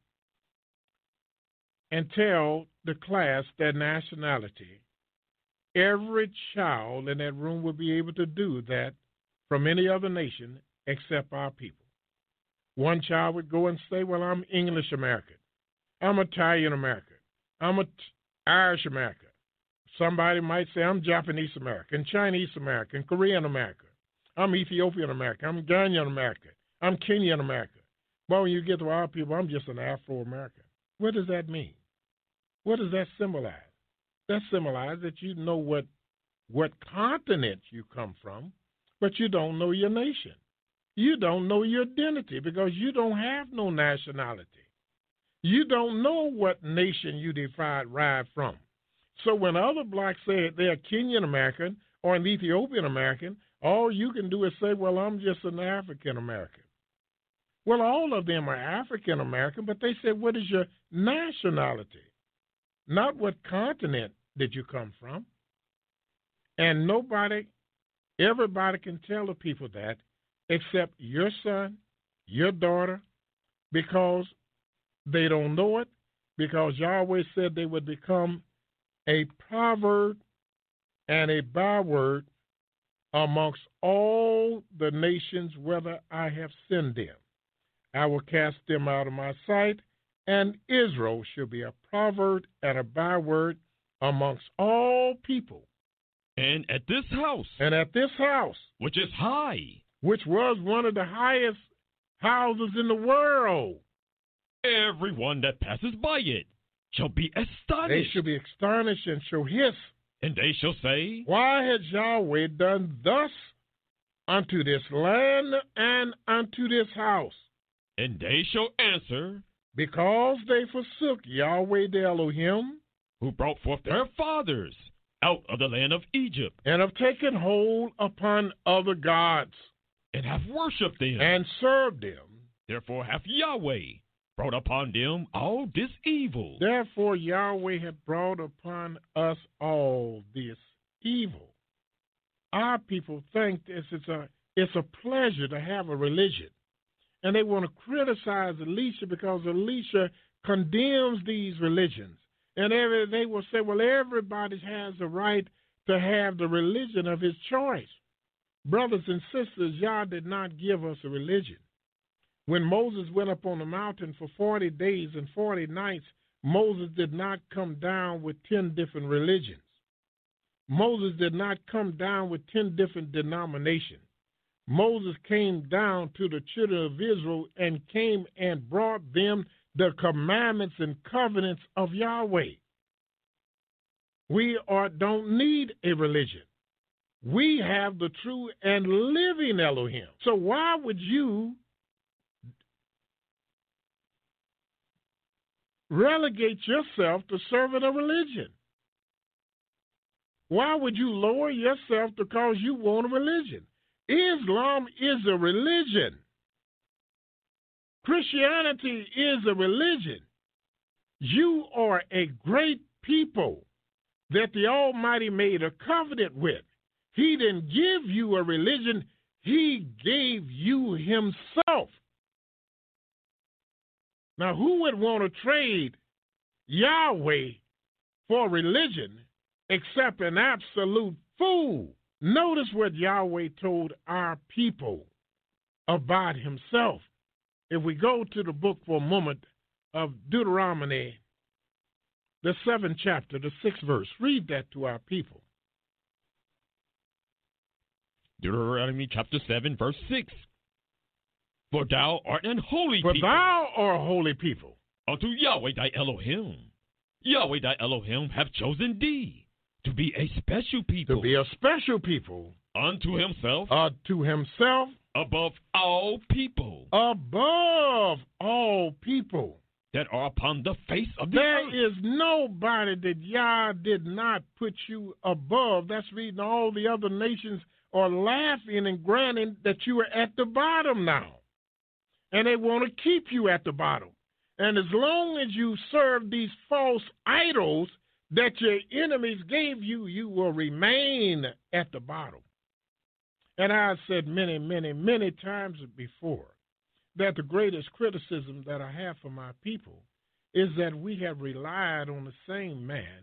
and tell the class their nationality, every child in that room will be able to do that from any other nation except our people. One child would go and say, well, I'm English American. I'm Italian American. I'm Irish American. Somebody might say, I'm Japanese American, Chinese American, Korean American. I'm Ethiopian American. I'm Ghanaian American. I'm Kenyan American. Well, when you get to our people, I'm just an Afro-American. What does that mean? What does that symbolize? That symbolizes that you know what continent you come from, but you don't know your nation. You don't know your identity because you don't have no nationality. You don't know what nation you derive from. So when other blacks say they're Kenyan American or an Ethiopian American, all you can do is say, well, I'm just an African American. Well, all of them are African American, but they say, what is your nationality? Not what continent did you come from. And everybody can tell the people that except your son, your daughter, because they don't know it, because Yahweh said they would become a proverb and a byword amongst all the nations, whether I have sent them. I will cast them out of my sight, and Israel shall be a proverb and a byword amongst all people. And at this house, which is high, which was one of the highest houses in the world, everyone that passes by it shall be astonished. They shall be astonished and shall hiss. And they shall say, why has Yahweh done thus unto this land and unto this house? And they shall answer, because they forsook Yahweh the Elohim, who brought forth their fathers out of the land of Egypt, and have taken hold upon other gods, and have worshipped them, and served them. Therefore hath Yahweh brought upon them all this evil. Therefore Yahweh hath brought upon us all this evil. Our people think it's a pleasure to have a religion. And they want to criticize Elisha because Elisha condemns these religions. And they will say, well, everybody has the right to have the religion of his choice. Brothers and sisters, Yah did not give us a religion. When Moses went up on the mountain for 40 days and 40 nights, Moses did not come down with 10 different religions. Moses did not come down with 10 different denominations. Moses came down to the children of Israel and came and brought them the commandments and covenants of Yahweh. We don't need a religion. We have the true and living Elohim. So why would you relegate yourself to serving a religion? Why would you lower yourself because you want a religion? Islam is a religion. Christianity is a religion. You are a great people that the Almighty made a covenant with. He didn't give you a religion. He gave you himself. Now, who would want to trade Yahweh for religion except an absolute fool? Notice what Yahweh told our people about himself. If we go to the book for a moment of Deuteronomy, the 7th chapter, the 6th verse, read that to our people. Deuteronomy chapter 7, verse 6. For thou art an holy people. For thou art a holy people. Unto Yahweh thy Elohim. Yahweh thy Elohim hath chosen thee to be a special people. To be a special people. Unto himself. To himself. Above all people. Above all people. that are upon the face of the earth. There is nobody that Yah did not put you above. That's reading all the other nations are laughing and granting that you are at the bottom now. And they want to keep you at the bottom. And as long as you serve these false idols that your enemies gave you, you will remain at the bottom. And I've said many, many, many times before that the greatest criticism that I have for my people is that we have relied on the same man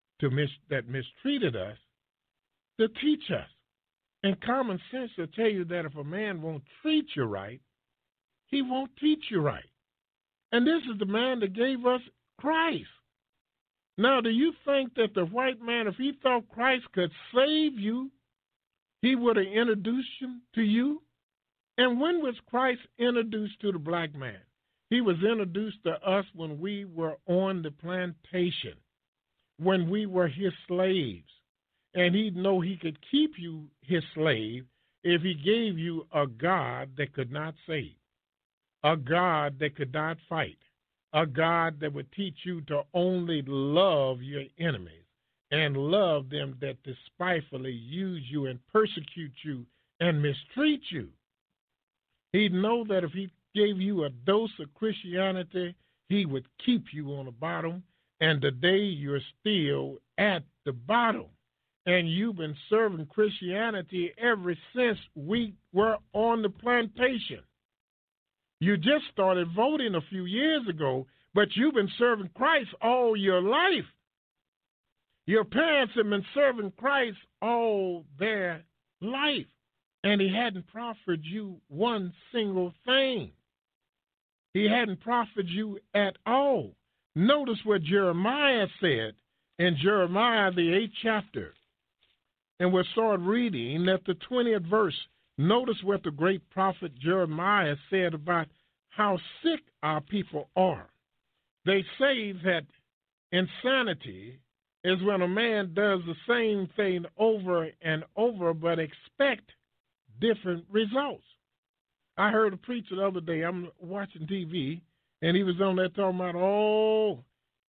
that mistreated us to teach us. And common sense will tell you that if a man won't treat you right, he won't teach you right. And this is the man that gave us Christ. Now, do you think that the white man, if he thought Christ could save you, he would have introduced him to you? And when was Christ introduced to the black man? He was introduced to us when we were on the plantation, when we were his slaves. And he'd know he could keep you his slave if he gave you a God that could not save, a God that could not fight, a God that would teach you to only love your enemies and love them that despitefully use you and persecute you and mistreat you. He'd know that if he gave you a dose of Christianity, he would keep you on the bottom, and today you're still at the bottom. And you've been serving Christianity ever since we were on the plantation. You just started voting a few years ago, but you've been serving Christ all your life. Your parents have been serving Christ all their life, and he hadn't proffered you one single thing. He hadn't proffered you at all. Notice what Jeremiah said in Jeremiah, the 8th chapter. And we'll start reading at the 20th verse. Notice what the great prophet Jeremiah said about how sick our people are. They say that insanity is when a man does the same thing over and over but expect different results. I heard a preacher the other day, I'm watching TV, and he was on there talking about,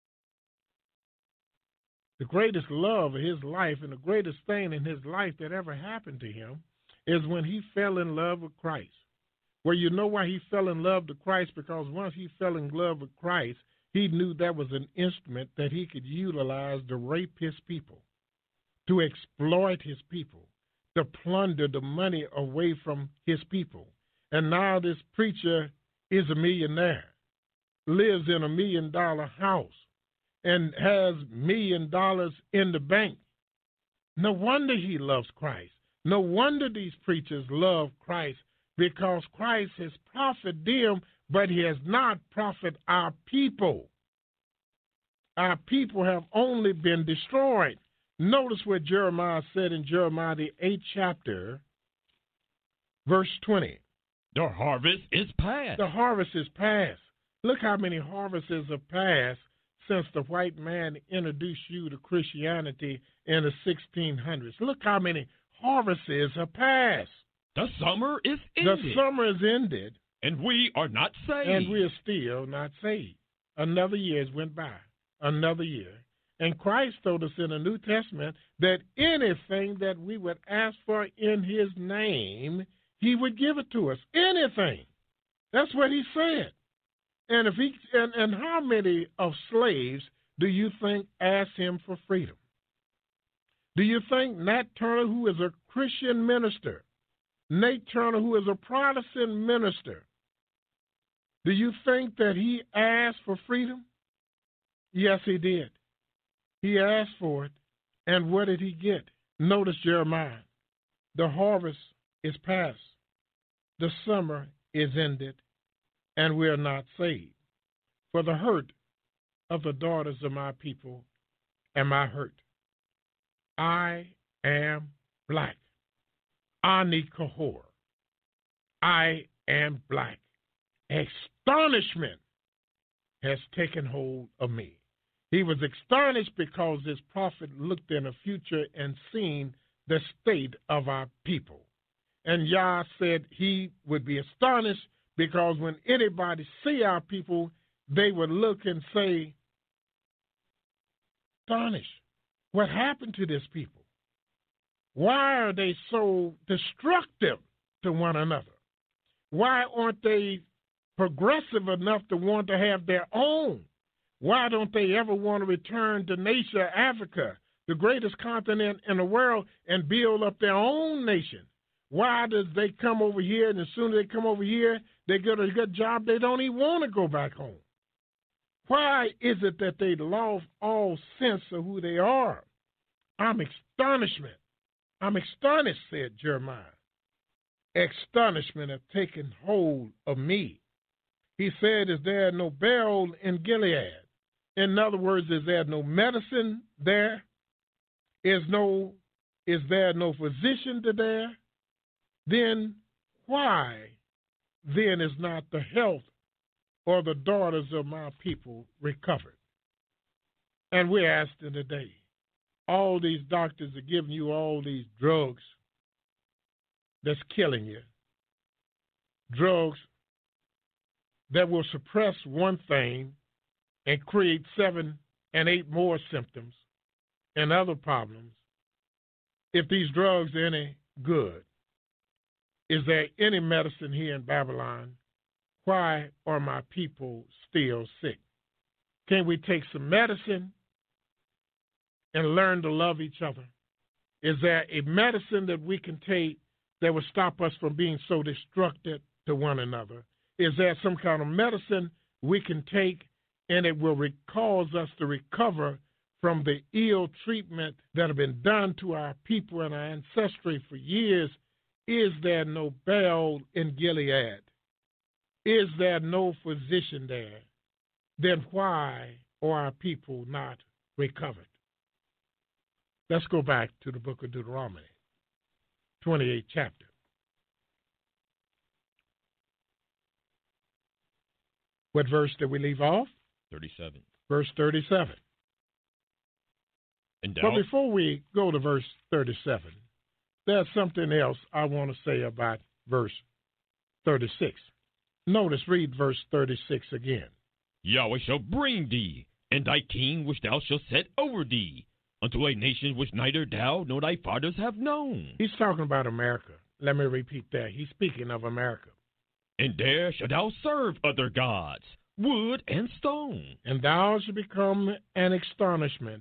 the greatest love of his life and the greatest thing in his life that ever happened to him is when he fell in love with Christ. Well, you know why he fell in love with Christ? Because once he fell in love with Christ, he knew that was an instrument that he could utilize to rape his people, to exploit his people, to plunder the money away from his people. And now this preacher is a millionaire, lives in $1 million house, and has $1 million in the bank. No wonder he loves Christ. No wonder these preachers love Christ, because Christ has profited them, but he has not profited our people. Our people have only been destroyed. Notice what Jeremiah said in Jeremiah, the 8th chapter, verse 20. The harvest is past. The harvest is past. Look how many harvests have passed since the white man introduced you to Christianity in the 1600s. Look how many harvests have passed. The summer is ended. The summer is ended. And we are not saved. And we are still not saved. Another year has went by. Another year. And Christ told us in the New Testament that anything that we would ask for in his name, he would give it to us. Anything. That's what he said. And and how many of slaves do you think asked him for freedom? Do you think Nat Turner, who is a Christian minister, Nate Turner, who is a Protestant minister, do you think that he asked for freedom? Yes, he did. He asked for it, and what did he get? Notice Jeremiah. The harvest is past. The summer is ended, and we are not saved. For the hurt of the daughters of my people am I hurt. I am black. Ani Kahor. I am black. Astonishment has taken hold of me. He was astonished because this prophet looked in the future and seen the state of our people. And Yah said he would be astonished because when anybody see our people, they would look and say, astonished, what happened to this people? Why are they so destructive to one another? Why aren't they progressive enough to want to have their own? Why don't they ever want to return to nation Africa, the greatest continent in the world, and build up their own nation? Why does they come over here, and as soon as they come over here, they get a good job, they don't even want to go back home? Why is it that they lost all sense of who they are? I'm astonished, said Jeremiah. Astonishment have taken hold of me. He said, is there no Baal in Gilead? In other words, is there no medicine there? Is there no physician there? Then why then is not the health or the daughters of my people recovered? And we're asking today, all these doctors are giving you all these drugs that's killing you, drugs that will suppress one thing and create 7 and 8 more symptoms and other problems. If these drugs are any good, is there any medicine here in Babylon? Why are my people still sick? Can we take some medicine and learn to love each other? Is there a medicine that we can take that will stop us from being so destructive to one another? Is there some kind of medicine we can take and it will cause us to recover from the ill treatment that have been done to our people and our ancestry for years? Is there no Baal in Gilead? Is there no physician there? Then why are our people not recovered? Let's go back to the book of Deuteronomy, 28th chapter. What verse did we leave off? 37. Verse 37. But before we go to verse 37, there's something else I want to say about verse 36. Notice, read verse 36 again. Yahweh shall bring thee, and thy king which thou shalt set over thee, unto a nation which neither thou nor thy fathers have known. He's talking about America. Let me repeat that. He's speaking of America. And there shalt thou serve other gods, wood and stone. And thou shalt become an astonishment,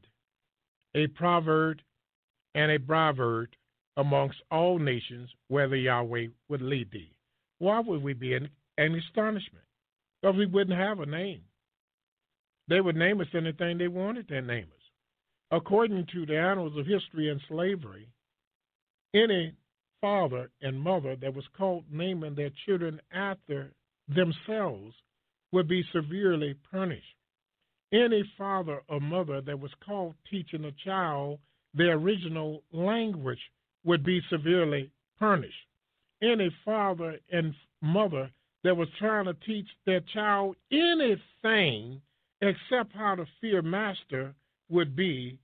a proverb and a byword amongst all nations, whether Yahweh would lead thee. Why would we be an astonishment? Because we wouldn't have a name. They would name us anything they wanted to name us. According to the annals of history and slavery, any father and mother that was caught naming their children after themselves would be severely punished. Any father or mother that was caught teaching a child their original language would be severely punished. Any father and mother that was trying to teach their child anything except how to fear master would be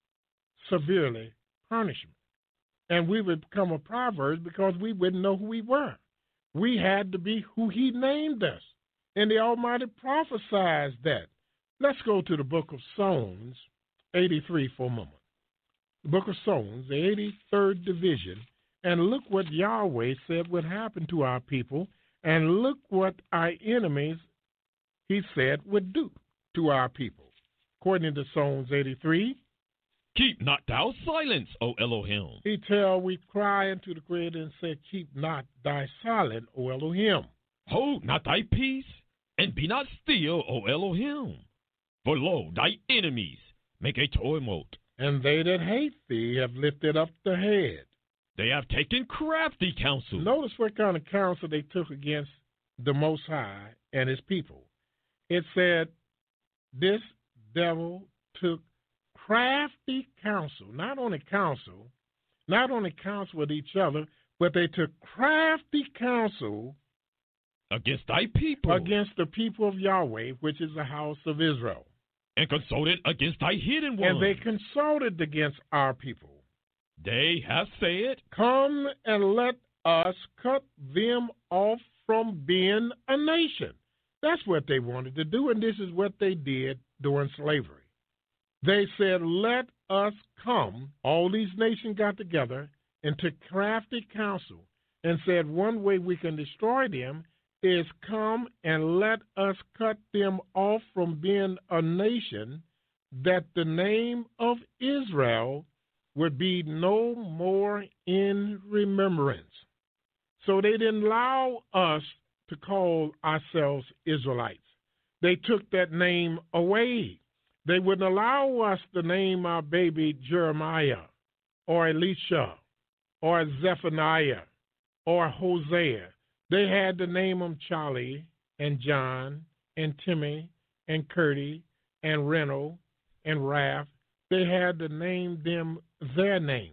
severely punished. And we would become a proverb because we wouldn't know who we were. We had to be who he named us. And the Almighty prophesied that. Let's go to the book of Psalms 83 for a moment. The book of Psalms, the 83rd division, and look what Yahweh said would happen to our people, and look what our enemies, he said, would do to our people. According to Psalms 83, keep not thou silence, O Elohim. We cry unto the Creator and say, keep not thy silence, O Elohim. Hold not thy peace, and be not still, O Elohim. For lo, thy enemies make a tumult. And they that hate thee have lifted up the head. They have taken crafty counsel. Notice what kind of counsel they took against the Most High and his people. It said, this devil took crafty counsel, not only counsel with each other, but they took crafty counsel against thy people, against the people of Yahweh, which is the house of Israel, and consulted against thy hidden ones. And they consulted against our people. They have said, come and let us cut them off from being a nation. That's what they wanted to do, and this is what they did during slavery. They said, let us come. All these nations got together and took crafty counsel and said, one way we can destroy them is come and let us cut them off from being a nation, that the name of Israel would be no more in remembrance. So they didn't allow us to call ourselves Israelites. They took that name away. They wouldn't allow us to name our baby Jeremiah or Elisha or Zephaniah or Hosea. They had to name them Charlie and John and Timmy and Curdy and Reno and Raph. They had to name them their names.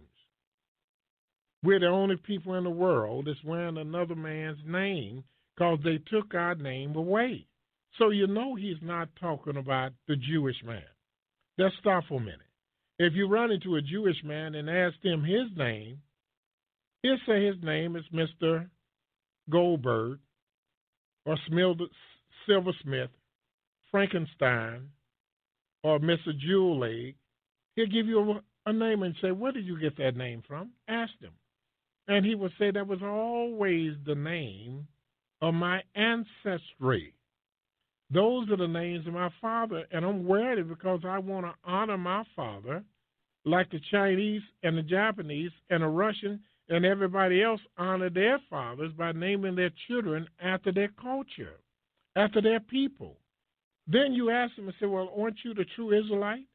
We're the only people in the world that's wearing another man's name because they took our name away. So you know he's not talking about the Jewish man. Let's stop for a minute. If you run into a Jewish man and ask him his name, he'll say his name is Mr. Goldberg or Silversmith, Frankenstein, or Mr. Jewel Egg. He'll give you a name and say, where did you get that name from? Ask him. And he will say that was always the name of my ancestry. Those are the names of my father, and I'm wearing it because I want to honor my father like the Chinese and the Japanese and the Russian and everybody else honor their fathers by naming their children after their culture, after their people. Then you ask him and say, well, aren't you the true Israelite?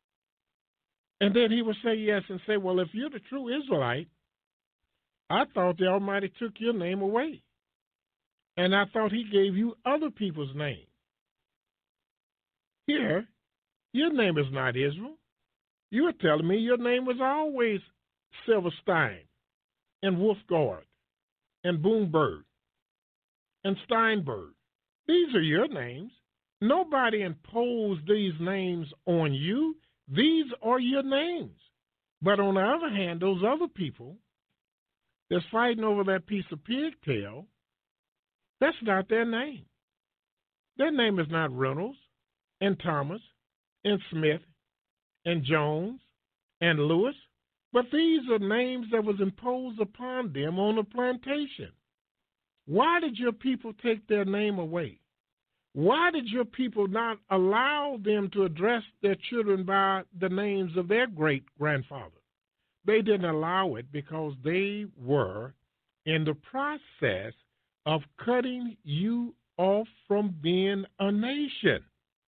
And then he will say yes and say, well, if you're the true Israelite, I thought the Almighty took your name away. And I thought he gave you other people's names. Here, your name is not Israel. You were telling me your name was always Silverstein and Wolfgard and Boomberg and Steinberg. These are your names. Nobody imposed these names on you. These are your names. But on the other hand, those other people that's fighting over that piece of pigtail, that's not their name. Their name is not Reynolds and Thomas and Smith and Jones and Lewis, but these are names that was imposed upon them on the plantation. Why did your people take their name away? Why did your people not allow them to address their children by the names of their great-grandfather? They didn't allow it because they were in the process of cutting you off from being a nation.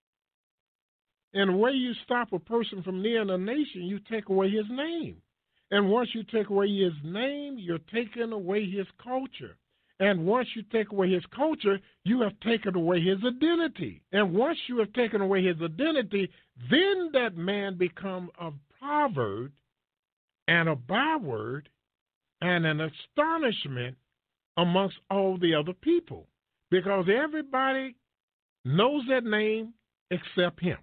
And the way you stop a person from being a nation, you take away his name. And once you take away his name, you're taking away his culture. And once you take away his culture, you have taken away his identity. And once you have taken away his identity, then that man becomes a proverb and a byword and an astonishment amongst all the other people. Because everybody knows that name except him.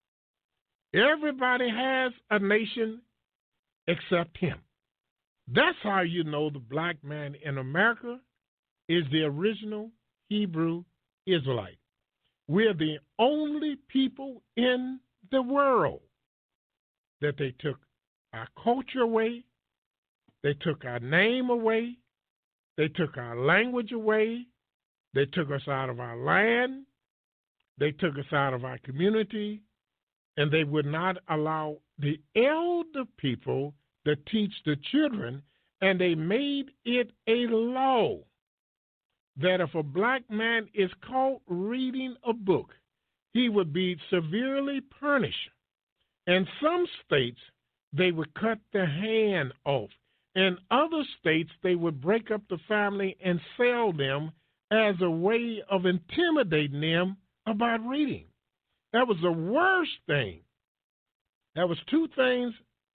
Everybody has a nation except him. That's how you know the black man in America is the original Hebrew Israelite. We're the only people in the world that they took our culture away, they took our name away, they took our language away, they took us out of our land, they took us out of our community, and they would not allow the elder people to teach the children, and they made it a law that if a black man is caught reading a book, he would be severely punished. In some states, they would cut their hand off. In other states, they would break up the family and sell them as a way of intimidating them about reading. That was the worst thing. That was two things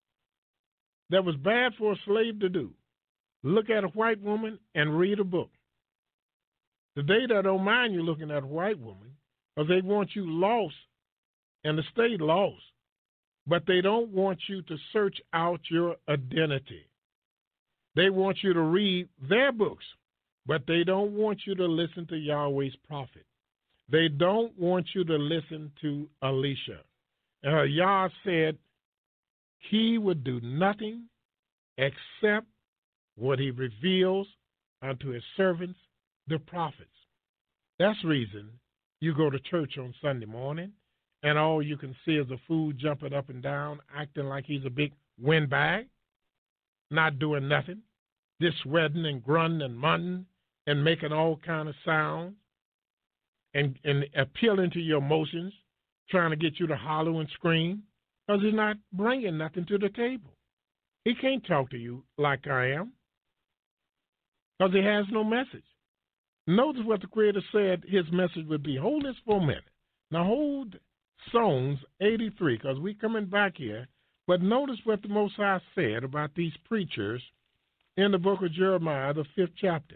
that was bad for a slave to do. Look at a white woman and read a book. Today, they don't mind you looking at a white woman because they want you lost and to stay lost. But they don't want you to search out your identity. They want you to read their books, but they don't want you to listen to Yahweh's prophet. They don't want you to listen to Elisha. Yah said he would do nothing except what he reveals unto his servants, the prophets. That's the reason you go to church on Sunday morning and all you can see is a fool jumping up and down, acting like he's a big windbag, not doing nothing, just sweating and grunting and munting and making all kind of sounds and appealing to your emotions, trying to get you to holler and scream, because he's not bringing nothing to the table. He can't talk to you like I am, because he has no message. Notice what the Creator said his message would be. Hold this for a minute. Now hold Psalms 83, because we're coming back here. But notice what the Most High said about these preachers in the book of Jeremiah, the 5th chapter.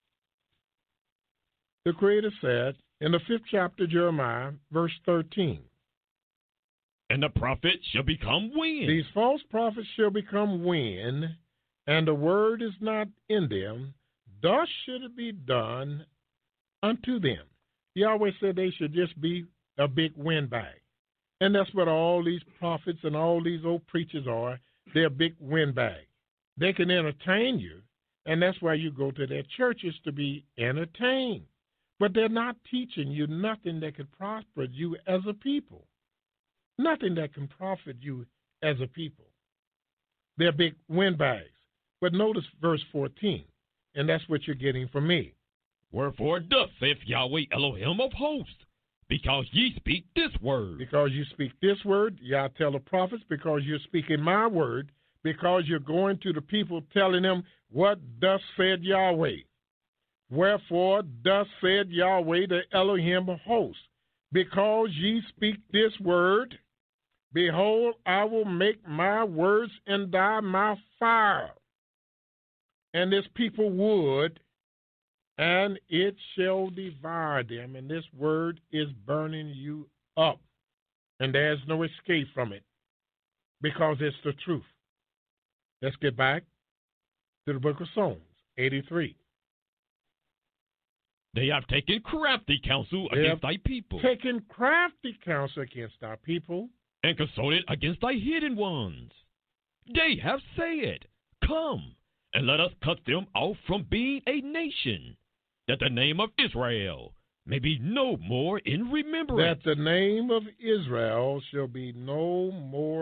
The Creator said in the 5th chapter, Jeremiah, verse 13. And the prophets shall become wind. These false prophets shall become wind, and the word is not in them. Thus should it be done unto them. Yahweh said they should just be a big windbag. And that's what all these prophets and all these old preachers are. They're big windbags. They can entertain you, and that's why you go to their churches, to be entertained. But they're not teaching you nothing that could prosper you as a people. Nothing that can profit you as a people. They're big windbags. But notice verse 14, and that's what you're getting from me. Wherefore thus saith Yahweh Elohim of hosts, because ye speak this word. Because you speak this word, Yah tell the prophets, because you're speaking my word, because you're going to the people telling them what thus said Yahweh. Wherefore thus said Yahweh the Elohim of hosts, because ye speak this word, behold, I will make my words in thy mouth fire, and this people wood, and it shall devour them. And this word is burning you up, and there's no escape from it, because it's the truth. Let's get back to the book of Psalms, 83. They have taken crafty counsel against thy people. Taken crafty counsel against our people. And consulted against thy hidden ones. They have said, come, and let us cut them off from being a nation, that the name of Israel may be no more in remembrance. That the name of Israel shall be no more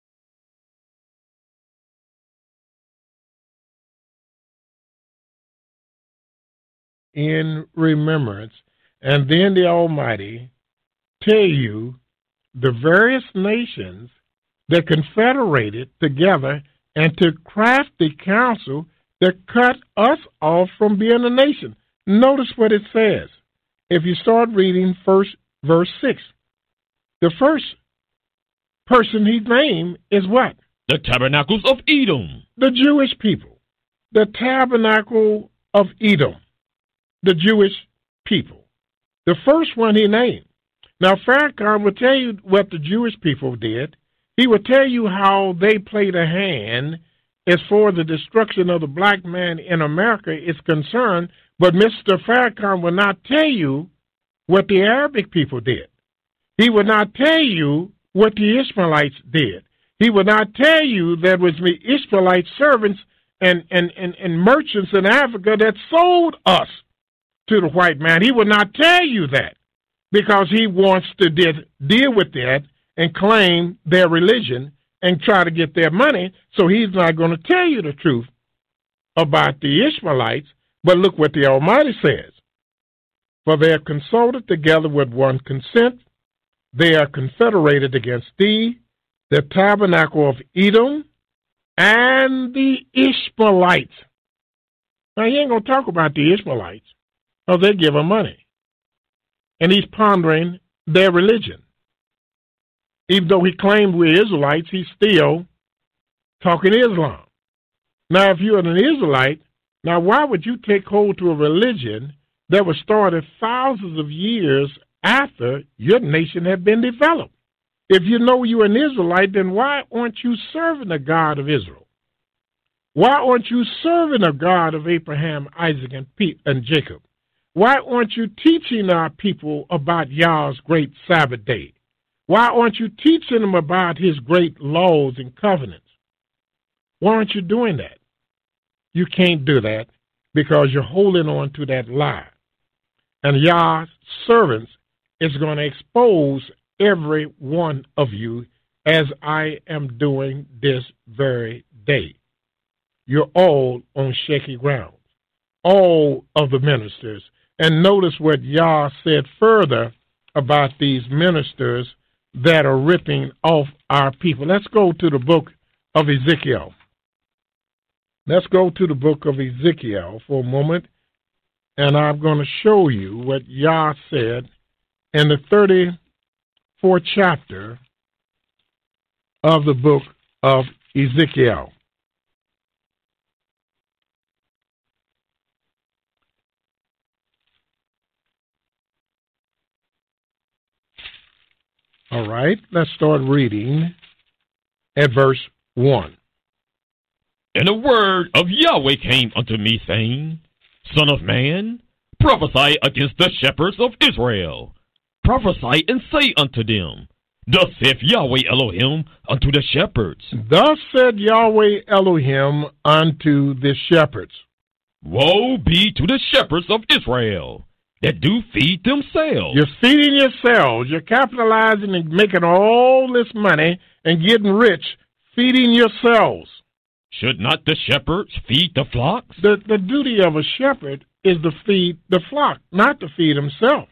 in remembrance. And then the Almighty tell you the various nations that confederated together and took crafty counsel that cut us off from being a nation. Notice what it says. If you start reading first verse 6, the first person he named is what? The tabernacles of Edom. The Jewish people. The tabernacle of Edom. The Jewish people. The first one he named. Now, Farrakhan will tell you what the Jewish people did. He will tell you how they played a hand as far as the destruction of the black man in America is concerned, but Mr. Farrakhan will not tell you what the Arabic people did. He will not tell you what the Ishmaelites did. He will not tell you there was the Ishmaelite servants and merchants in Africa that sold us to the white man. He will not tell you that, because he wants to deal with that and claim their religion and try to get their money, so he's not going to tell you the truth about the Ishmaelites. But look what the Almighty says. For they are consulted together with one consent. They are confederated against thee, the tabernacle of Edom, and the Ishmaelites. Now, he ain't going to talk about the Ishmaelites, because they give him money. And he's pondering their religion. Even though he claimed we're Israelites, he's still talking Islam. Now, if you're an Israelite, now why would you take hold to a religion that was started thousands of years after your nation had been developed? If you know you're an Israelite, then why aren't you serving the God of Israel? Why aren't you serving the God of Abraham, Isaac, and Jacob? Why aren't you teaching our people about Yah's great Sabbath day? Why aren't you teaching them about his great laws and covenants? Why aren't you doing that? You can't do that because you're holding on to that lie. And Yah's servants is going to expose every one of you as I am doing this very day. You're all on shaky ground, all of the ministers. And notice what Yah said further about these ministers that are ripping off our people. Let's go to the book of Ezekiel. Let's go to the book of Ezekiel for a moment, and I'm going to show you what Yah said in the 34th chapter of the book of Ezekiel. All right, let's start reading at verse 1. And the word of Yahweh came unto me, saying, Son of man, prophesy against the shepherds of Israel. Prophesy and say unto them, Thus saith Yahweh Elohim unto the shepherds. Thus said Yahweh Elohim unto the shepherds. Woe be to the shepherds of Israel that do feed themselves. You're feeding yourselves. You're capitalizing and making all this money and getting rich, feeding yourselves. Should not the shepherds feed the flocks? The duty of a shepherd is to feed the flock, not to feed himself.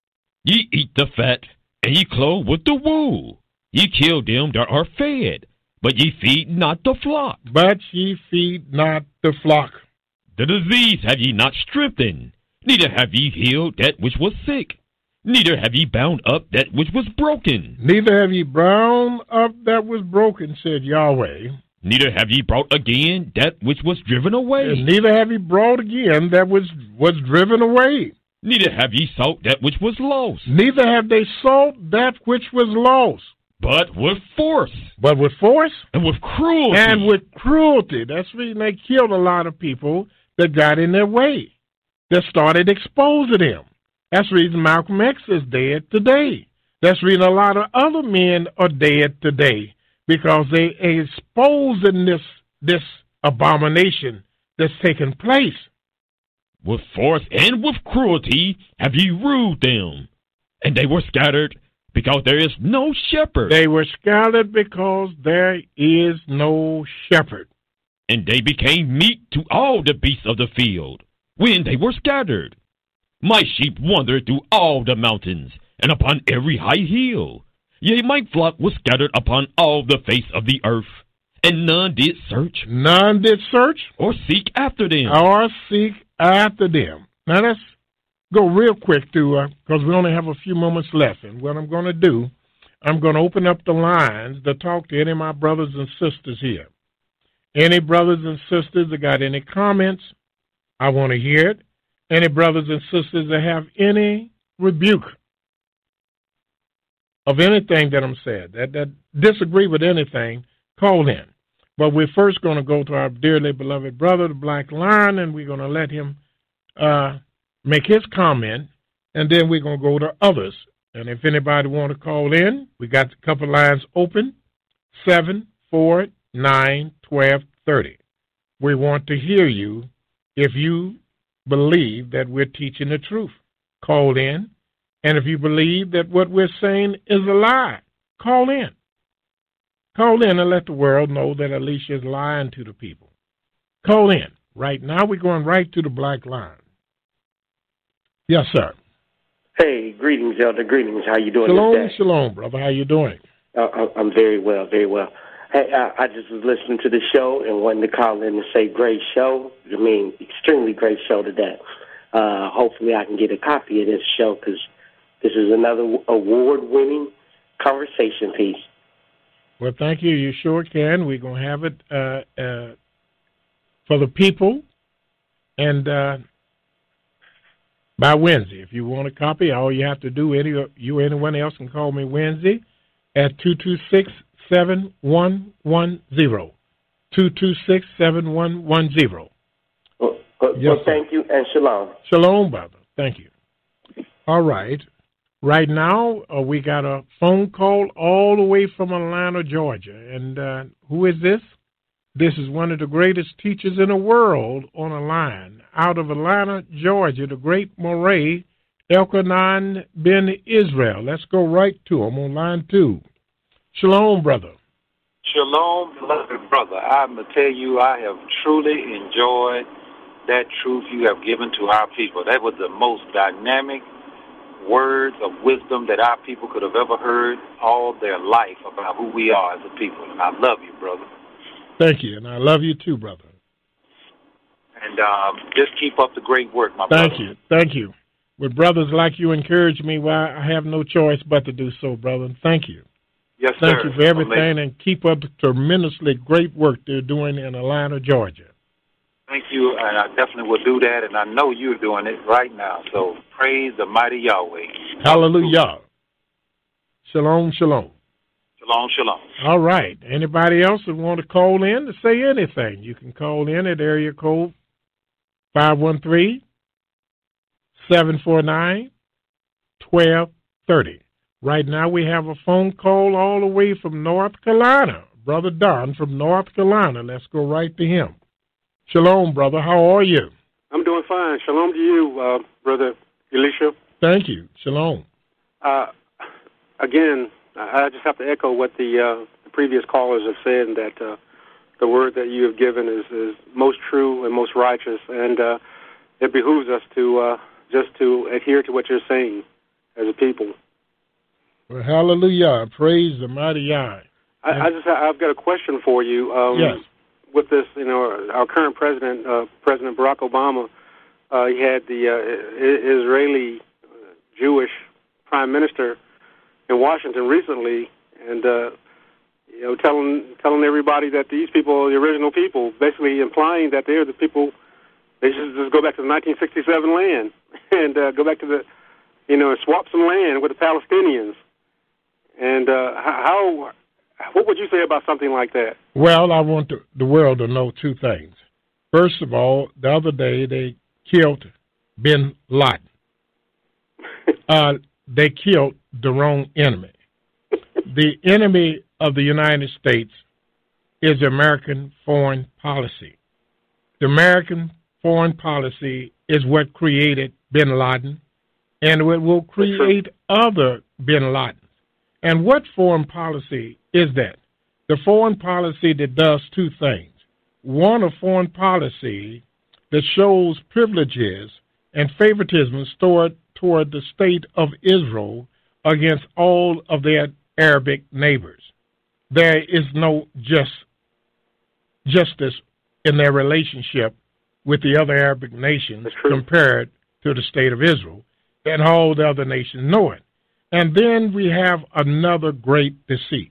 Ye eat the fat, and ye clothe with the wool. Ye kill them that are fed, but ye feed not the flock. But ye feed not the flock. The disease have ye not strengthened, neither have ye healed that which was sick, neither have ye bound up that which was broken. Neither have ye bound up that was broken, said Yahweh. Neither have ye brought again that which was driven away. And neither have ye brought again that was driven away. Neither have ye sought that which was lost. Neither have they sought that which was lost. But with force. But with force? And with cruelty. And with cruelty. That's the reason they killed a lot of people that got in their way, that started exposing them. That's the reason Malcolm X is dead today. That's the reason a lot of other men are dead today, because they are exposing this abomination that's taking place. With force and with cruelty have ye ruled them, and they were scattered because there is no shepherd. They were scattered because there is no shepherd. And they became meat to all the beasts of the field, when they were scattered. My sheep wandered through all the mountains, and upon every high hill. Yea, my flock was scattered upon all the face of the earth, and none did search. None did search. Or seek after them. Or seek after them. Now let's go real quick to, because we only have a few moments left. And what I'm going to do, I'm going to open up the lines to talk to any of my brothers and sisters here. Any brothers and sisters that got any comments, I want to hear it. Any brothers and sisters that have any rebuke of anything that I'm saying, that disagree with anything, call in. But we're first going to go to our dearly beloved brother, the Black Lion, and we're going to let him make his comment, and then we're going to go to others. And if anybody want to call in, we got a couple lines open, 749-1230. We want to hear you if you believe that we're teaching the truth. Call in. And if you believe that what we're saying is a lie, call in. Call in and let the world know that Alicia is lying to the people. Call in. Right now we're going right to the Black Line. Yes, sir. Hey, greetings, Elder. Greetings. How you doing today? Shalom, shalom, brother. How you doing? I'm very well, very well. Hey, I just was listening to the show and wanted to call in to say great show. I mean, extremely great show today. Hopefully I can get a copy of this show because this is another award-winning conversation piece. Well, thank you. You sure can. We're going to have it for the people and by Wednesday. If you want a copy, all you have to do, anyone else can call me Wednesday at 226-7110. 226-7110. Well, thank you, and shalom. Shalom, brother. Thank you. All right. Right now, we got a phone call all the way from Atlanta, Georgia. And who is this? This is one of the greatest teachers in the world on a line. Out of Atlanta, Georgia, the great Moray Elkanan Ben Israel. Let's go right to him on line 2. Shalom, brother. Shalom, beloved brother. I'm going to tell you, I have truly enjoyed that truth you have given to our people. That was the most dynamic words of wisdom that our people could have ever heard all their life about who we are as a people. And I love you, brother. Thank you, and I love you too, brother. And just keep up the great work, my brother. Thank you. Thank you. With brothers like you encourage me, well, I have no choice but to do so, brother. Thank you. Yes, Thank sir. you for everything, and keep up the tremendously great work they're doing in Atlanta, Georgia. Thank you, and I definitely will do that, and I know you're doing it right now. So praise the mighty Yahweh. Hallelujah. Shalom, shalom. Shalom, shalom. All right. Anybody else that want to call in to say anything, you can call in at area code 513-749-1230. Right now we have a phone call all the way from North Carolina. Brother Don from North Carolina. Let's go right to him. Shalom, brother. How are you? I'm doing fine. Shalom to you, Brother Elisha. Thank you. Shalom. Again, I just have to echo what the previous callers have said, and that the word that you have given is most true and most righteous, and it behooves us to just to adhere to what you're saying as a people. Well, hallelujah. Praise the mighty Yah. I've got a question for you. Yes. With this, our current president, President Barack Obama, he had the Israeli Jewish prime minister in Washington recently, and telling everybody that these people are the original people, basically implying that they're the people. They should just go back to the 1967 land and go back to the, swap some land with the Palestinians. And what would you say about something like that? Well, I want the world to know two things. First of all, the other day they killed bin Laden. They killed the wrong enemy. The enemy of the United States is American foreign policy. The American foreign policy is what created bin Laden, and it will create other bin Ladens. And what foreign policy is that? The foreign policy that does two things. One, a foreign policy that shows privileges and favoritism toward the state of Israel against all of their Arabic neighbors. There is no justice in their relationship with the other Arabic nations compared to the state of Israel, and all the other nations know it. And then we have another great deceit.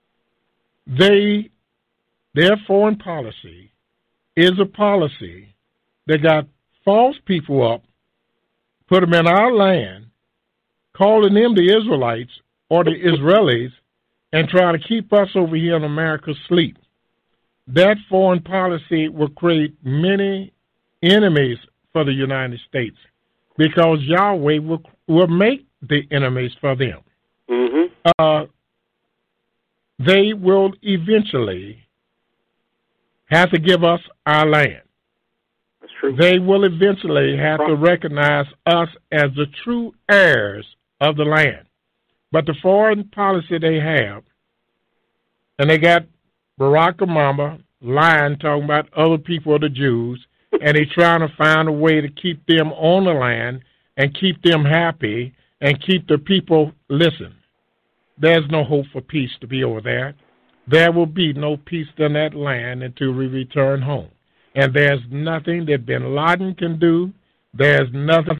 Their foreign policy is a policy that got false people up, put them in our land, calling them the Israelites or the Israelis, and try to keep us over here in America asleep. That foreign policy will create many enemies for the United States because Yahweh will make the enemies for them. Mm-hmm. They will eventually have to give us our land. That's true. They will eventually have to recognize us as the true heirs of the land. But the foreign policy they have, and they got Barack Obama lying, talking about other people, the Jews, and he's trying to find a way to keep them on the land and keep them happy and keep the people, listen, there's no hope for peace to be over there. There will be no peace in that land until we return home. And there's nothing that bin Laden can do. There's nothing